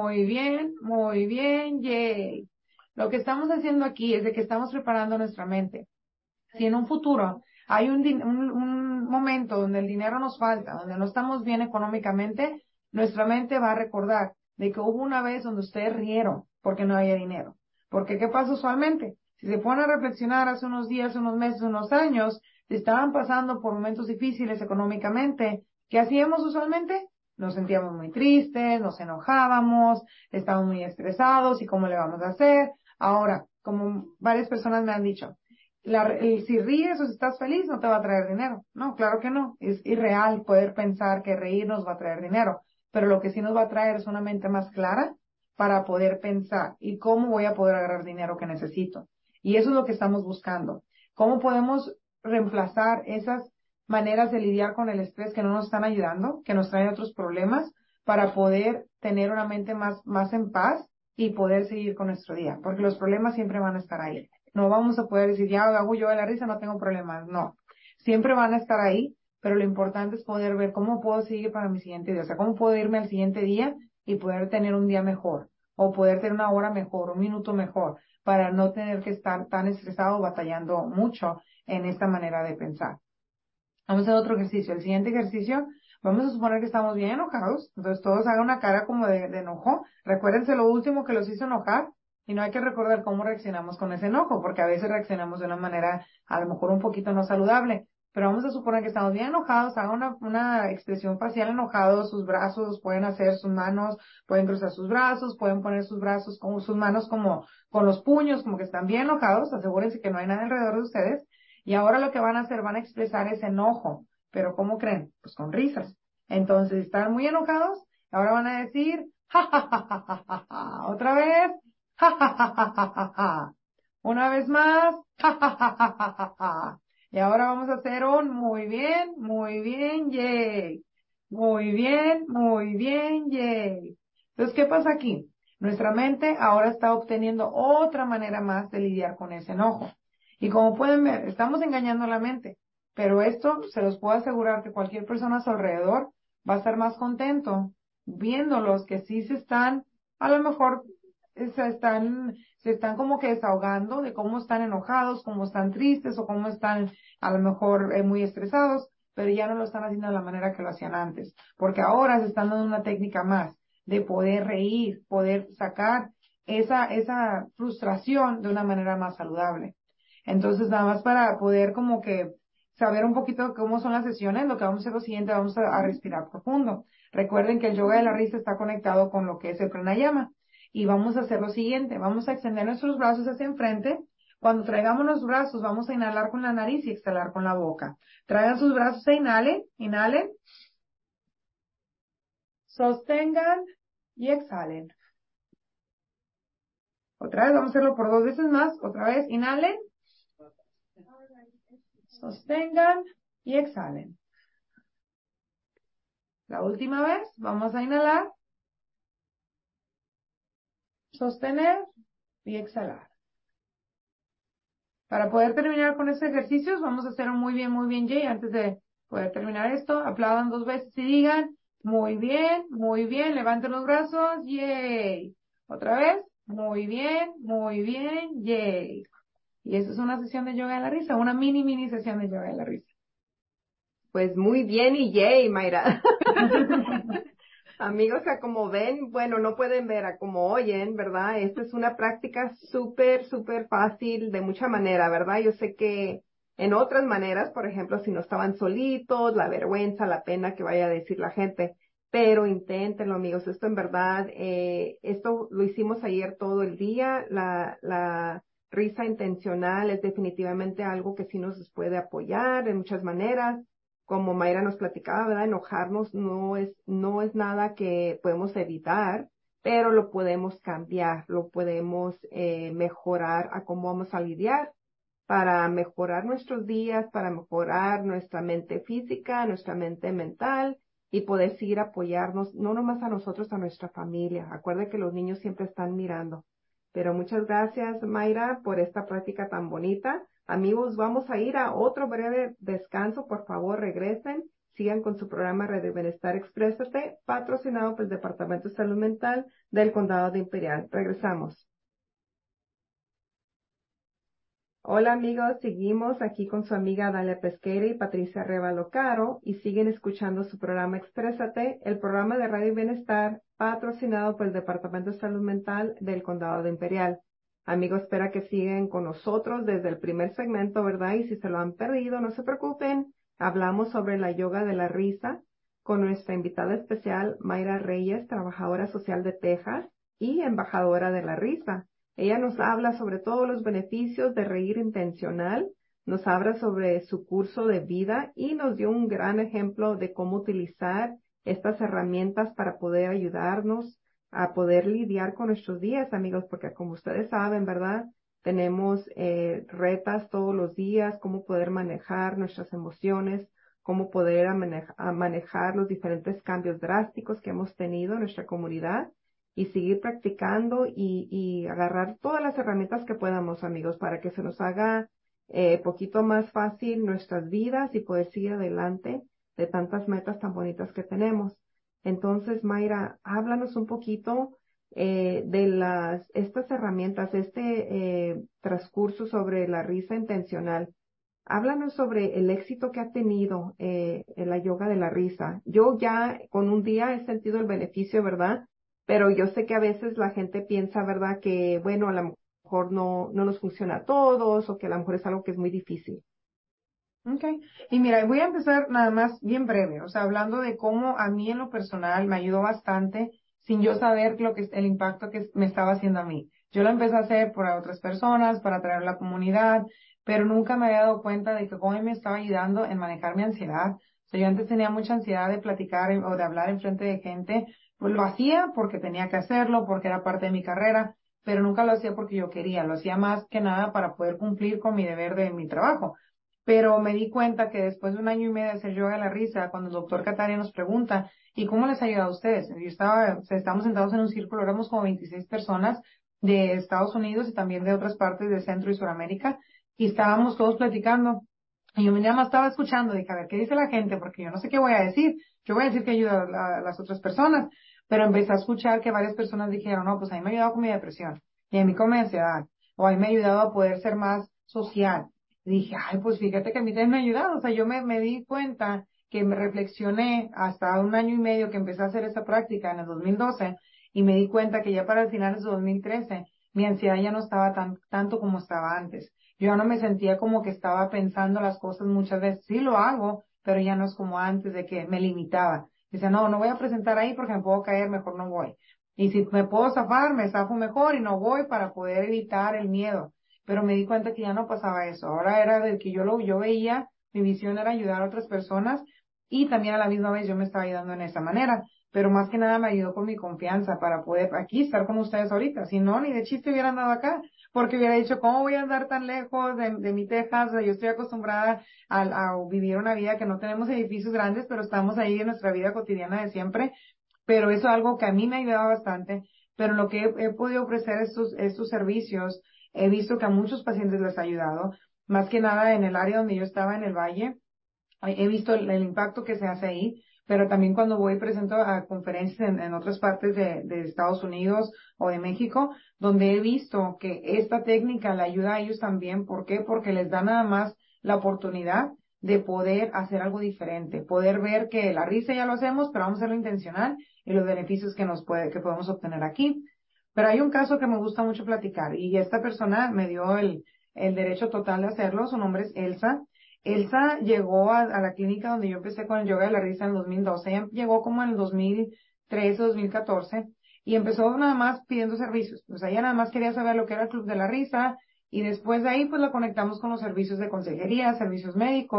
muy bien, yay. Lo que estamos haciendo aquí es de que estamos preparando nuestra mente. Si en un futuro hay un momento donde el dinero nos falta, donde no estamos bien económicamente, nuestra mente va a recordar de que hubo una vez donde ustedes rieron porque no había dinero. Porque ¿qué pasa usualmente? Si se ponen a reflexionar hace unos días, unos meses, unos años, si estaban pasando por momentos difíciles económicamente, ¿qué hacíamos usualmente? Nos sentíamos muy tristes, nos enojábamos, estábamos muy estresados y cómo le vamos a hacer. Ahora, como varias personas me han dicho, si ríes o si estás feliz no te va a traer dinero. No, claro que no. Es irreal poder pensar que reír nos va a traer dinero. Pero lo que sí nos va a traer es una mente más clara para poder pensar y cómo voy a poder agarrar dinero que necesito. Y eso es lo que estamos buscando. ¿Cómo podemos reemplazar esas maneras de lidiar con el estrés que no nos están ayudando, que nos traen otros problemas, para poder tener una mente más en paz y poder seguir con nuestro día? Porque los problemas siempre van a estar ahí. No vamos a poder decir, ya hago yo de la risa, no tengo problemas. No. Siempre van a estar ahí, pero lo importante es poder ver cómo puedo seguir para mi siguiente día. O sea, cómo puedo irme al siguiente día y poder tener un día mejor, o poder tener una hora mejor, un minuto mejor, para no tener que estar tan estresado o batallando mucho en esta manera de pensar. Vamos a hacer otro ejercicio. El siguiente ejercicio, vamos a suponer que estamos bien enojados. Entonces todos hagan una cara como de enojo. Recuérdense lo último que los hizo enojar. Y no hay que recordar cómo reaccionamos con ese enojo, porque a veces reaccionamos de una manera a lo mejor un poquito no saludable. Pero vamos a suponer que estamos bien enojados, hagan una expresión facial enojados, sus brazos, pueden hacer sus manos, pueden cruzar sus brazos, pueden poner sus brazos con sus manos como con los puños, como que están bien enojados. Asegúrense que no hay nada alrededor de ustedes. Y ahora lo que van a hacer, van a expresar ese enojo. Pero ¿cómo creen? Pues con risas. Entonces, están muy enojados, ahora van a decir, ja, ja, ja, ja, ja, ja, ja. Otra vez, ja, ja, ja, ja, ja, ja, ja. Una vez más, ja, ja, ja, ja, ja, ja, ja. Y ahora vamos a hacer un muy bien, yay. Muy bien, yay. Entonces, ¿qué pasa aquí? Nuestra mente ahora está obteniendo otra manera más de lidiar con ese enojo. Y como pueden ver, estamos engañando a la mente, pero esto se los puedo asegurar que cualquier persona a su alrededor va a estar más contento viéndolos que sí se están, a lo mejor se están como que desahogando de cómo están enojados, cómo están tristes o cómo están a lo mejor muy estresados, pero ya no lo están haciendo de la manera que lo hacían antes, porque ahora se están dando una técnica más de poder reír, poder sacar esa frustración de una manera más saludable. Entonces, nada más para poder como que saber un poquito cómo son las sesiones, lo que vamos a hacer lo siguiente, vamos a respirar profundo. Recuerden que el yoga de la risa está conectado con lo que es el pranayama. Y vamos a hacer lo siguiente, vamos a extender nuestros brazos hacia enfrente. Cuando traigamos los brazos, vamos a inhalar con la nariz y exhalar con la boca. Traigan sus brazos e inhalen, sostengan y exhalen. Otra vez, vamos a hacerlo por 2 veces más. Otra vez, inhalen, sostengan y exhalen. La última vez, vamos a inhalar, sostener y exhalar. Para poder terminar con estos ejercicios, vamos a hacer un muy bien, Jay. Antes de poder terminar esto, aplaudan 2 veces y digan, muy bien, levanten los brazos, yay. Otra vez, muy bien, yay. Y eso es una sesión de yoga de la risa, una mini sesión de yoga de la risa. Pues muy bien y yay, Mayra. Amigos, a como ven, bueno, no pueden ver, a como oyen, ¿verdad? Esta es una práctica súper fácil de mucha manera, ¿verdad? Yo sé que en otras maneras, por ejemplo, si no estaban solitos, la vergüenza, la pena que vaya a decir la gente, pero inténtenlo, amigos. Esto en verdad, esto lo hicimos ayer todo el día. La risa intencional es definitivamente algo que sí nos puede apoyar en muchas maneras. como Mayra nos platicaba, ¿verdad? Enojarnos no es nada que podemos evitar, pero lo podemos cambiar, lo podemos mejorar a cómo vamos a lidiar para mejorar nuestros días, para mejorar nuestra mente física, nuestra mente mental y poder seguir apoyarnos, no nomás a nosotros, a nuestra familia. Acuerda que los niños siempre están mirando. Pero muchas gracias, Mayra, por esta práctica tan bonita. Amigos, vamos a ir a otro breve descanso. Por favor, regresen. Sigan con su programa Red de Bienestar Exprésate, patrocinado por el Departamento de Salud Mental del Condado de Imperial. Regresamos. Hola amigos, seguimos aquí con su amiga Dalia Pesqueira y Patricia Révalo Caro y siguen escuchando su programa Exprésate, el programa de Radio y Bienestar patrocinado por el Departamento de Salud Mental del Condado de Imperial. Amigos, espera que sigan con nosotros desde el primer segmento, ¿verdad? Y si se lo han perdido, no se preocupen. Hablamos sobre la yoga de la risa con nuestra invitada especial, Mayra Reyes, trabajadora social de Texas y embajadora de la risa. Ella nos habla sobre todos los beneficios de reír intencional, nos habla sobre su curso de vida y nos dio un gran ejemplo de cómo utilizar estas herramientas para poder ayudarnos a poder lidiar con nuestros días, amigos, porque como ustedes saben, ¿verdad? Tenemos retas todos los días, cómo poder manejar nuestras emociones, cómo poder manejar los diferentes cambios drásticos que hemos tenido en nuestra comunidad y seguir practicando y agarrar todas las herramientas que podamos, amigos, para que se nos haga poquito más fácil nuestras vidas y poder seguir adelante de tantas metas tan bonitas que tenemos. Entonces, Mayra, háblanos un poquito de estas herramientas, transcurso sobre la risa intencional. Háblanos sobre el éxito que ha tenido en la yoga de la risa. Yo ya con un día he sentido el beneficio, ¿verdad? Pero yo sé que a veces la gente piensa, ¿verdad? Que, bueno, a lo mejor no nos funciona a todos o que a lo mejor es algo que es muy difícil. Okay. Y mira, voy a empezar nada más bien breve, o sea, hablando de cómo a mí en lo personal me ayudó bastante sin yo saber el impacto que me estaba haciendo a mí. Yo lo empecé a hacer por otras personas, para atraer a la comunidad, pero nunca me había dado cuenta de que cómo me estaba ayudando en manejar mi ansiedad. O sea, yo antes tenía mucha ansiedad de platicar o de hablar en frente de gente, pues lo hacía porque tenía que hacerlo, porque era parte de mi carrera, pero nunca lo hacía porque yo quería, lo hacía más que nada para poder cumplir con mi deber de mi trabajo. Pero me di cuenta que después de un año y medio de hacer yoga de la risa, cuando el doctor Catania nos pregunta, ¿y cómo les ha ayudado a ustedes? Estábamos sentados en un círculo, éramos como 26 personas de Estados Unidos y también de otras partes de Centro y Suramérica, y estábamos todos platicando. Y yo nada más estaba escuchando, dije, a ver, ¿qué dice la gente? Porque yo no sé qué voy a decir. Yo voy a decir que ayuda a las otras personas. Pero empecé a escuchar que varias personas dijeron, no, pues a mí me ha ayudado con mi depresión, y a mí con mi ansiedad, o a mí me ha ayudado a poder ser más social. Y dije, ay, pues fíjate que a mí también me ha ayudado. O sea, yo me di cuenta que me reflexioné hasta un año y medio que empecé a hacer esa práctica en el 2012 y me di cuenta que ya para el final de 2013 mi ansiedad ya no estaba tanto como estaba antes. Yo ya no me sentía como que estaba pensando las cosas muchas veces. Sí lo hago, pero ya no es como antes de que me limitaba. Dice, no voy a presentar ahí porque me puedo caer, mejor no voy. Y si me puedo zafar, me zafo mejor y no voy para poder evitar el miedo. Pero me di cuenta que ya no pasaba eso. Ahora era del que yo veía, mi visión era ayudar a otras personas y también a la misma vez yo me estaba ayudando en esa manera. Pero más que nada me ayudó con mi confianza para poder aquí estar con ustedes ahorita. Si no, ni de chiste hubiera andado acá, porque hubiera dicho, ¿cómo voy a andar tan lejos de mi Texas? Yo estoy acostumbrada a vivir una vida que no tenemos edificios grandes, pero estamos ahí en nuestra vida cotidiana de siempre. Pero eso es algo que a mí me ha ayudado bastante. Pero lo que he podido ofrecer estos servicios, he visto que a muchos pacientes les ha ayudado, más que nada en el área donde yo estaba en el valle. He visto el impacto que se hace ahí, pero también cuando voy y presento a conferencias en otras partes de Estados Unidos o de México, donde he visto que esta técnica le ayuda a ellos también. ¿Por qué? Porque les da nada más la oportunidad de poder hacer algo diferente, poder ver que la risa ya lo hacemos, pero vamos a hacerlo intencional y los beneficios que podemos obtener aquí. Pero hay un caso que me gusta mucho platicar y esta persona me dio el derecho total de hacerlo. Su nombre es Elsa. Elsa llegó a la clínica donde yo empecé con el yoga de la risa en el 2012. Ella llegó como en el 2013, 2014 y empezó nada más pidiendo servicios. O sea, ella nada más quería saber lo que era el Club de la Risa y después de ahí pues la conectamos con los servicios de consejería, servicios médicos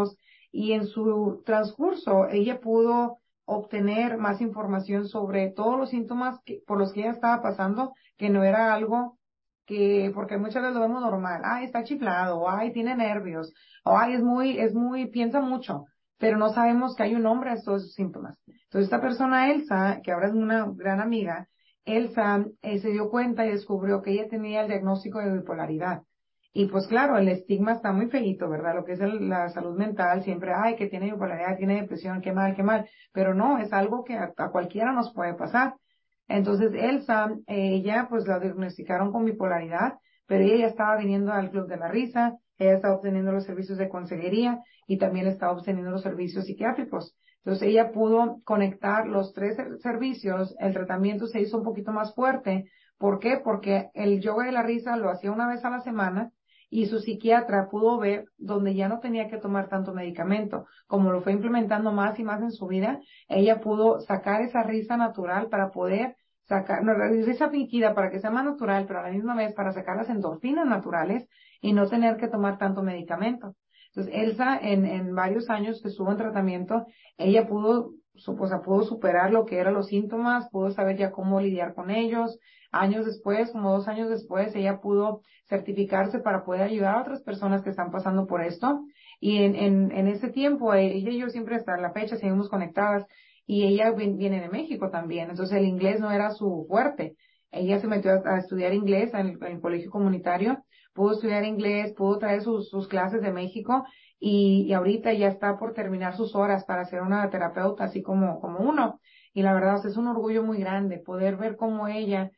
y en su transcurso ella pudo obtener más información sobre todos los síntomas por los que ella estaba pasando, que no era algo porque muchas veces lo vemos normal, ay, está chiflado, o ay, tiene nervios, o ay, piensa mucho, pero no sabemos que hay un nombre a todos esos síntomas. Entonces esta persona, Elsa, que ahora es una gran amiga, Elsa se dio cuenta y descubrió que ella tenía el diagnóstico de bipolaridad. Y pues claro, el estigma está muy feíto, ¿verdad? Lo que es la salud mental, siempre, ay, que tiene bipolaridad, tiene depresión, qué mal, qué mal. Pero no, es algo que a cualquiera nos puede pasar. Entonces, Elsa, ella, pues la diagnosticaron con bipolaridad, pero ella ya estaba viniendo al Club de la Risa, ella estaba obteniendo los servicios de consejería y también estaba obteniendo los servicios psiquiátricos. Entonces, ella pudo conectar los tres servicios, el tratamiento se hizo un poquito más fuerte. ¿Por qué? Porque el yoga de la risa lo hacía una vez a la semana y su psiquiatra pudo ver donde ya no tenía que tomar tanto medicamento. Como lo fue implementando más y más en su vida, ella pudo sacar esa risa natural para poder sacar, no, la risa fingida para que sea más natural, pero a la misma vez para sacar las endorfinas naturales y no tener que tomar tanto medicamento. Entonces, Elsa, en varios años que estuvo en tratamiento, ella pudo, o sea, pudo superar lo que eran los síntomas, pudo saber ya cómo lidiar con ellos. Años después, como 2 años después, ella pudo certificarse para poder ayudar a otras personas que están pasando por esto. Y en ese tiempo, ella y yo siempre hasta la fecha seguimos conectadas y ella viene de México también, entonces el inglés no era su fuerte. Ella se metió a estudiar inglés en el colegio comunitario, pudo estudiar inglés, pudo traer sus clases de México y ahorita ya está por terminar sus horas para ser una terapeuta, así como uno. Y la verdad, o sea, es un orgullo muy grande poder ver cómo ella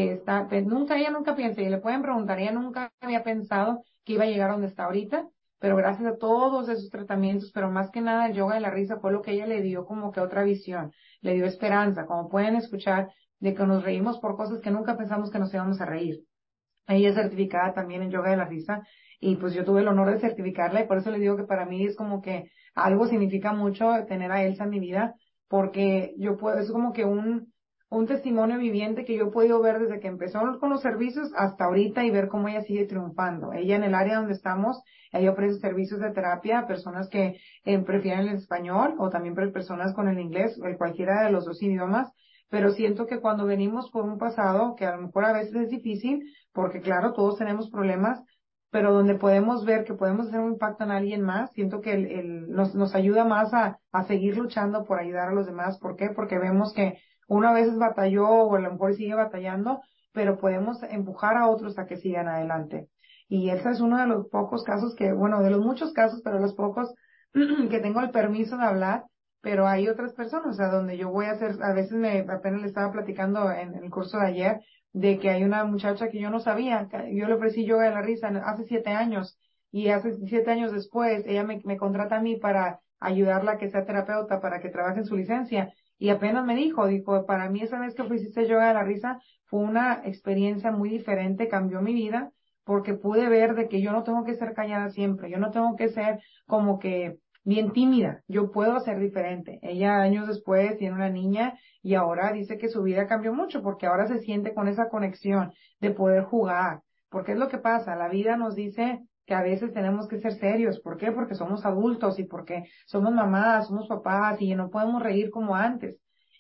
ella nunca piensa, y le pueden preguntar, ella nunca había pensado que iba a llegar a donde está ahorita, pero gracias a todos esos tratamientos, pero más que nada el yoga de la risa fue lo que ella le dio como que otra visión, le dio esperanza, como pueden escuchar, de que nos reímos por cosas que nunca pensamos que nos íbamos a reír. Ella es certificada también en yoga de la risa y pues yo tuve el honor de certificarla y por eso le digo que para mí es como que algo significa mucho tener a Elsa en mi vida porque yo puedo, es como que un testimonio viviente que yo he podido ver desde que empezó con los servicios hasta ahorita y ver cómo ella sigue triunfando. Ella en el área donde estamos, ella ofrece servicios de terapia a personas que prefieren el español o también para personas con el inglés o cualquiera de los dos idiomas, pero siento que cuando venimos por un pasado que a lo mejor a veces es difícil, porque claro, todos tenemos problemas, pero donde podemos ver que podemos hacer un impacto en alguien más, siento que nos ayuda más a seguir luchando por ayudar a los demás. ¿Por qué? Porque vemos que uno a veces batalló o a lo mejor sigue batallando, pero podemos empujar a otros a que sigan adelante. Y ese es uno de los pocos casos bueno, de los muchos casos, pero los pocos que tengo el permiso de hablar, pero hay otras personas, o sea, donde yo voy a hacer, a veces apenas le estaba platicando en el curso de ayer, de que hay una muchacha que yo no sabía, que yo le ofrecí yoga de la risa hace 7 años y hace 7 años después ella me contrata a mí para ayudarla a que sea terapeuta, para que trabaje en su licencia y apenas dijo, para mí esa vez que ofreciste yoga de la risa fue una experiencia muy diferente, cambió mi vida porque pude ver de que yo no tengo que ser callada siempre, yo no tengo que ser como que bien tímida, yo puedo ser diferente. Ella años después tiene una niña y ahora dice que su vida cambió mucho porque ahora se siente con esa conexión de poder jugar. Porque es lo que pasa, la vida nos dice que a veces tenemos que ser serios. ¿Por qué? Porque somos adultos y porque somos mamás, somos papás y no podemos reír como antes.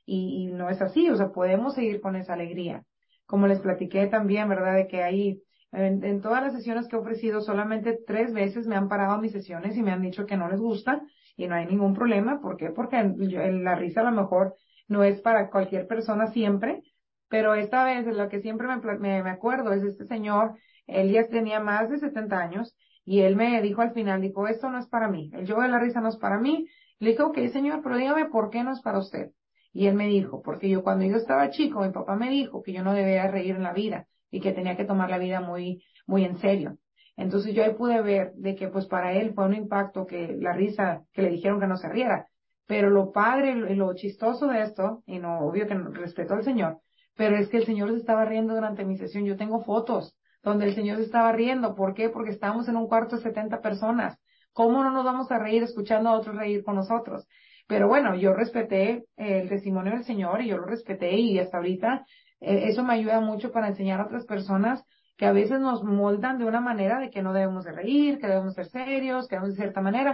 Y no es así, o sea, podemos seguir con esa alegría. Como les platiqué también, ¿verdad? De que ahí en todas las sesiones que he ofrecido, solamente 3 veces me han parado mis sesiones y me han dicho que no les gusta y no hay ningún problema. ¿Por qué? Porque la risa a lo mejor no es para cualquier persona siempre, pero esta vez lo que siempre me acuerdo es este señor, él ya tenía más de 70 años y él me dijo al final, dijo, esto no es para mí, el yoga de la risa no es para mí. Le dije, ok, señor, pero dígame por qué no es para usted. Y él me dijo, porque cuando yo estaba chico, mi papá me dijo que yo no debía reír en la vida y que tenía que tomar la vida muy, muy en serio. Entonces yo ahí pude ver de que pues para él fue un impacto que la risa, que le dijeron que no se riera. Pero lo padre y lo chistoso de esto, y no, obvio que respeto al Señor, pero es que el Señor se estaba riendo durante mi sesión. Yo tengo fotos donde el Señor se estaba riendo. ¿Por qué? Porque estábamos en un cuarto de 70 personas. ¿Cómo no nos vamos a reír escuchando a otros reír con nosotros? Pero bueno, yo respeté el testimonio del Señor y yo lo respeté y hasta ahorita eso me ayuda mucho para enseñar a otras personas que a veces nos moldan de una manera de que no debemos de reír, que debemos ser serios, que debemos de cierta manera,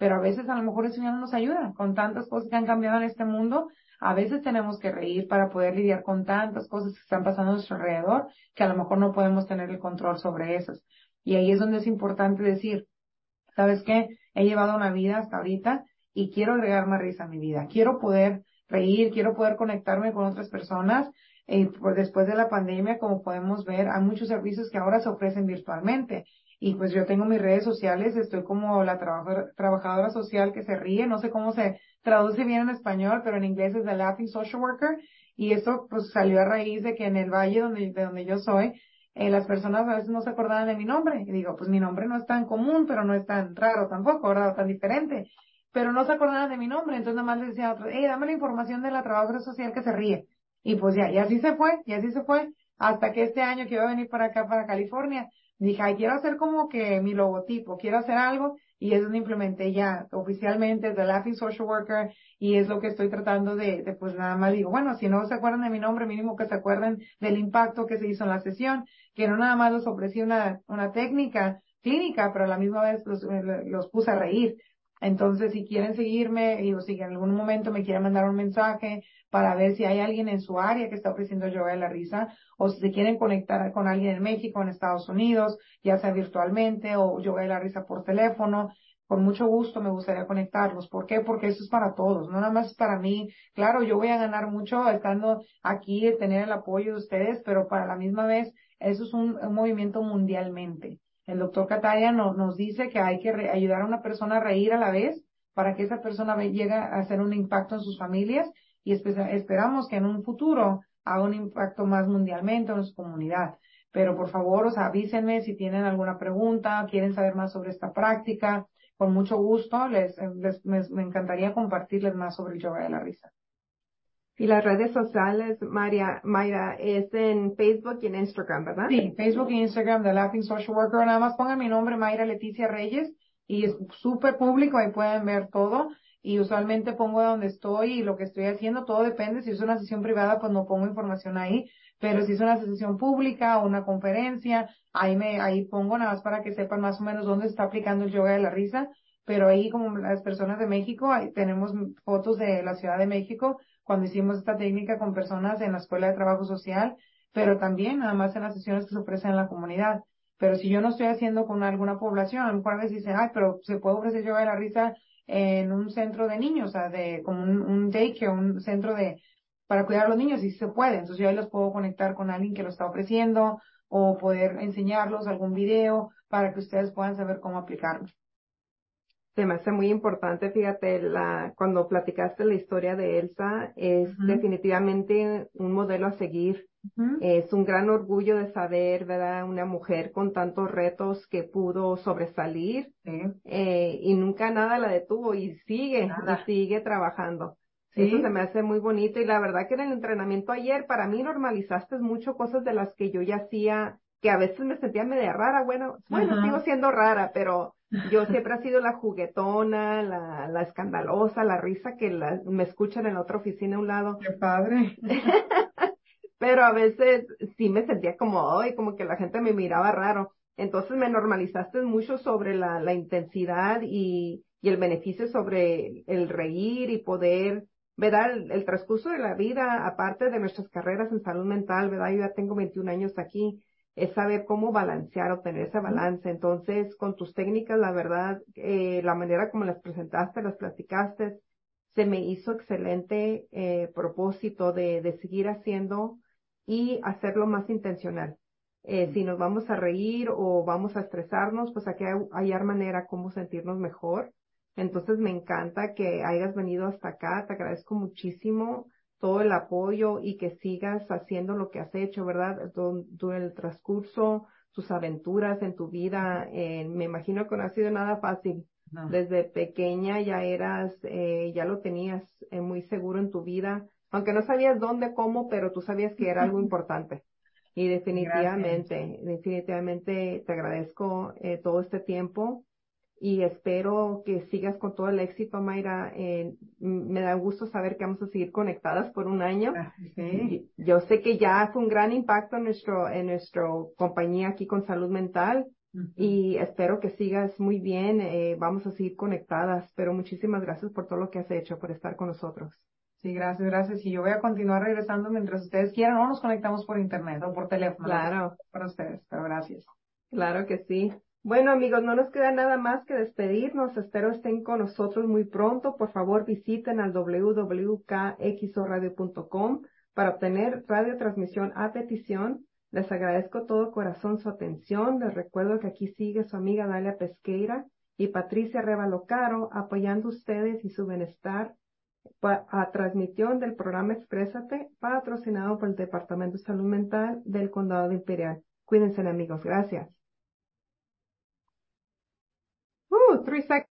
pero a veces a lo mejor eso ya no nos ayuda. Con tantas cosas que han cambiado en este mundo, a veces tenemos que reír para poder lidiar con tantas cosas que están pasando a nuestro alrededor, que a lo mejor no podemos tener el control sobre esas. Y ahí es donde es importante decir, ¿sabes qué? He llevado una vida hasta ahorita y quiero agregar más risa a mi vida. Quiero poder reír, quiero poder conectarme con otras personas. Y pues después de la pandemia, como podemos ver, hay muchos servicios que ahora se ofrecen virtualmente. Y pues yo tengo mis redes sociales, estoy como la trabajadora social que se ríe, no sé cómo se traduce bien en español, pero en inglés es The Laughing Social Worker. Y eso pues salió a raíz de que en el valle de donde yo soy, las personas a veces no se acordaban de mi nombre. Y digo, pues mi nombre no es tan común, pero no es tan raro tampoco, ¿verdad? Tan diferente. Pero no se acordaban de mi nombre, entonces nada más les decía a otros, hey, dame la información de la trabajadora social que se ríe. Y pues ya, y así se fue, hasta que este año que iba a venir para acá, para California, dije, ay, quiero hacer como que mi logotipo, quiero hacer algo, y es donde implementé ya oficialmente The Laughing Social Worker, y es lo que estoy tratando de pues nada más digo, bueno, si no se acuerdan de mi nombre, mínimo que se acuerden del impacto que se hizo en la sesión, que no nada más les ofrecí una técnica clínica, pero a la misma vez los puse a reír. Entonces, si quieren seguirme, o si en algún momento me quieren mandar un mensaje para ver si hay alguien en su área que está ofreciendo yoga de la risa, o si se quieren conectar con alguien en México, en Estados Unidos, ya sea virtualmente o yoga de la risa por teléfono, con mucho gusto me gustaría conectarlos. ¿Por qué? Porque eso es para todos, no nada más es para mí. Claro, yo voy a ganar mucho estando aquí, tener el apoyo de ustedes, pero para la misma vez, eso es un movimiento mundialmente. El doctor Cataya nos dice que hay que ayudar a una persona a reír a la vez para que esa persona llegue a hacer un impacto en sus familias y esperamos que en un futuro haga un impacto más mundialmente en su comunidad. Pero por favor, avísenme si tienen alguna pregunta, quieren saber más sobre esta práctica. Con mucho gusto, me encantaría compartirles más sobre el yoga de la risa. Y las redes sociales, Mayra, es en Facebook y en Instagram, ¿verdad? Sí, Facebook e Instagram de Laughing Social Worker. Nada más pongan mi nombre, Mayra Leticia Reyes, y es súper público, ahí pueden ver todo. Y usualmente pongo donde estoy y lo que estoy haciendo, todo depende. Si es una sesión privada, pues no pongo información ahí. Pero si es una sesión pública o una conferencia, ahí pongo nada más para que sepan más o menos dónde se está aplicando el yoga de la risa. Pero ahí, como las personas de México, ahí tenemos fotos de la Ciudad de México cuando hicimos esta técnica con personas en la Escuela de Trabajo Social, pero también nada más en las sesiones que se ofrecen en la comunidad. Pero si yo no estoy haciendo con alguna población, a lo mejor a veces dicen, ay, pero se puede ofrecer yoga de la risa en un centro de niños, o sea, como un daycare, un centro para cuidar a los niños, y sí se puede. Entonces yo ahí los puedo conectar con alguien que lo está ofreciendo, o poder enseñarlos algún video para que ustedes puedan saber cómo aplicarlo. Se me hace muy importante, fíjate, cuando platicaste la historia de Elsa, es definitivamente un modelo a seguir. Es un gran orgullo de saber, ¿verdad? Una mujer con tantos retos que pudo sobresalir, y nunca nada la detuvo y sigue trabajando. Sí. Eso se me hace muy bonito, y la verdad que en el entrenamiento ayer para mí normalizaste mucho cosas de las que yo ya hacía, que a veces me sentía media rara. Bueno, sigo siendo rara, pero yo siempre he sido la juguetona, la escandalosa, la risa que me escuchan en la otra oficina a un lado. Qué padre. Pero a veces sí me sentía como, ay, como que la gente me miraba raro. Entonces me normalizaste mucho sobre la intensidad y el beneficio sobre el reír y poder, ¿verdad? El transcurso de la vida, aparte de nuestras carreras en salud mental, ¿verdad? Yo ya tengo 21 años aquí, es saber cómo balancear, obtener ese balance. Entonces, con tus técnicas, la verdad, la manera como las presentaste, las platicaste, se me hizo excelente propósito de seguir haciendo y hacerlo más intencional. Si nos vamos a reír o vamos a estresarnos, pues aquí hay hallar manera cómo sentirnos mejor. Entonces me encanta que hayas venido hasta acá, te agradezco muchísimo todo el apoyo y que sigas haciendo lo que has hecho, ¿verdad? Durante el transcurso, tus aventuras en tu vida, me imagino que no ha sido nada fácil. No. Desde pequeña ya lo tenías muy seguro en tu vida, aunque no sabías dónde, cómo, pero tú sabías que era algo importante. Y definitivamente te agradezco todo este tiempo y espero que sigas con todo el éxito, Mayra. Me da gusto saber que vamos a seguir conectadas por un año. Sí. Yo sé que ya fue un gran impacto en nuestra compañía aquí con Salud Mental, y espero que sigas muy bien. Vamos a seguir conectadas, pero muchísimas gracias por todo lo que has hecho, por estar con nosotros. Sí, gracias, gracias. Y yo voy a continuar regresando mientras ustedes quieran, o nos conectamos por internet o por teléfono. Claro, Para ustedes, pero gracias. claro que sí. Bueno, amigos, no nos queda nada más que despedirnos. Espero estén con nosotros muy pronto. Por favor, visiten al www.kxoradio.com para obtener radiotransmisión a petición. Les agradezco todo corazón su atención. Les recuerdo que aquí sigue su amiga Dalia Pesqueira y Patricia Révalo Caro apoyando ustedes y su bienestar a transmisión del programa Exprésate, patrocinado por el Departamento de Salud Mental del Condado de Imperial. Cuídense, amigos. Gracias. 3 seconds.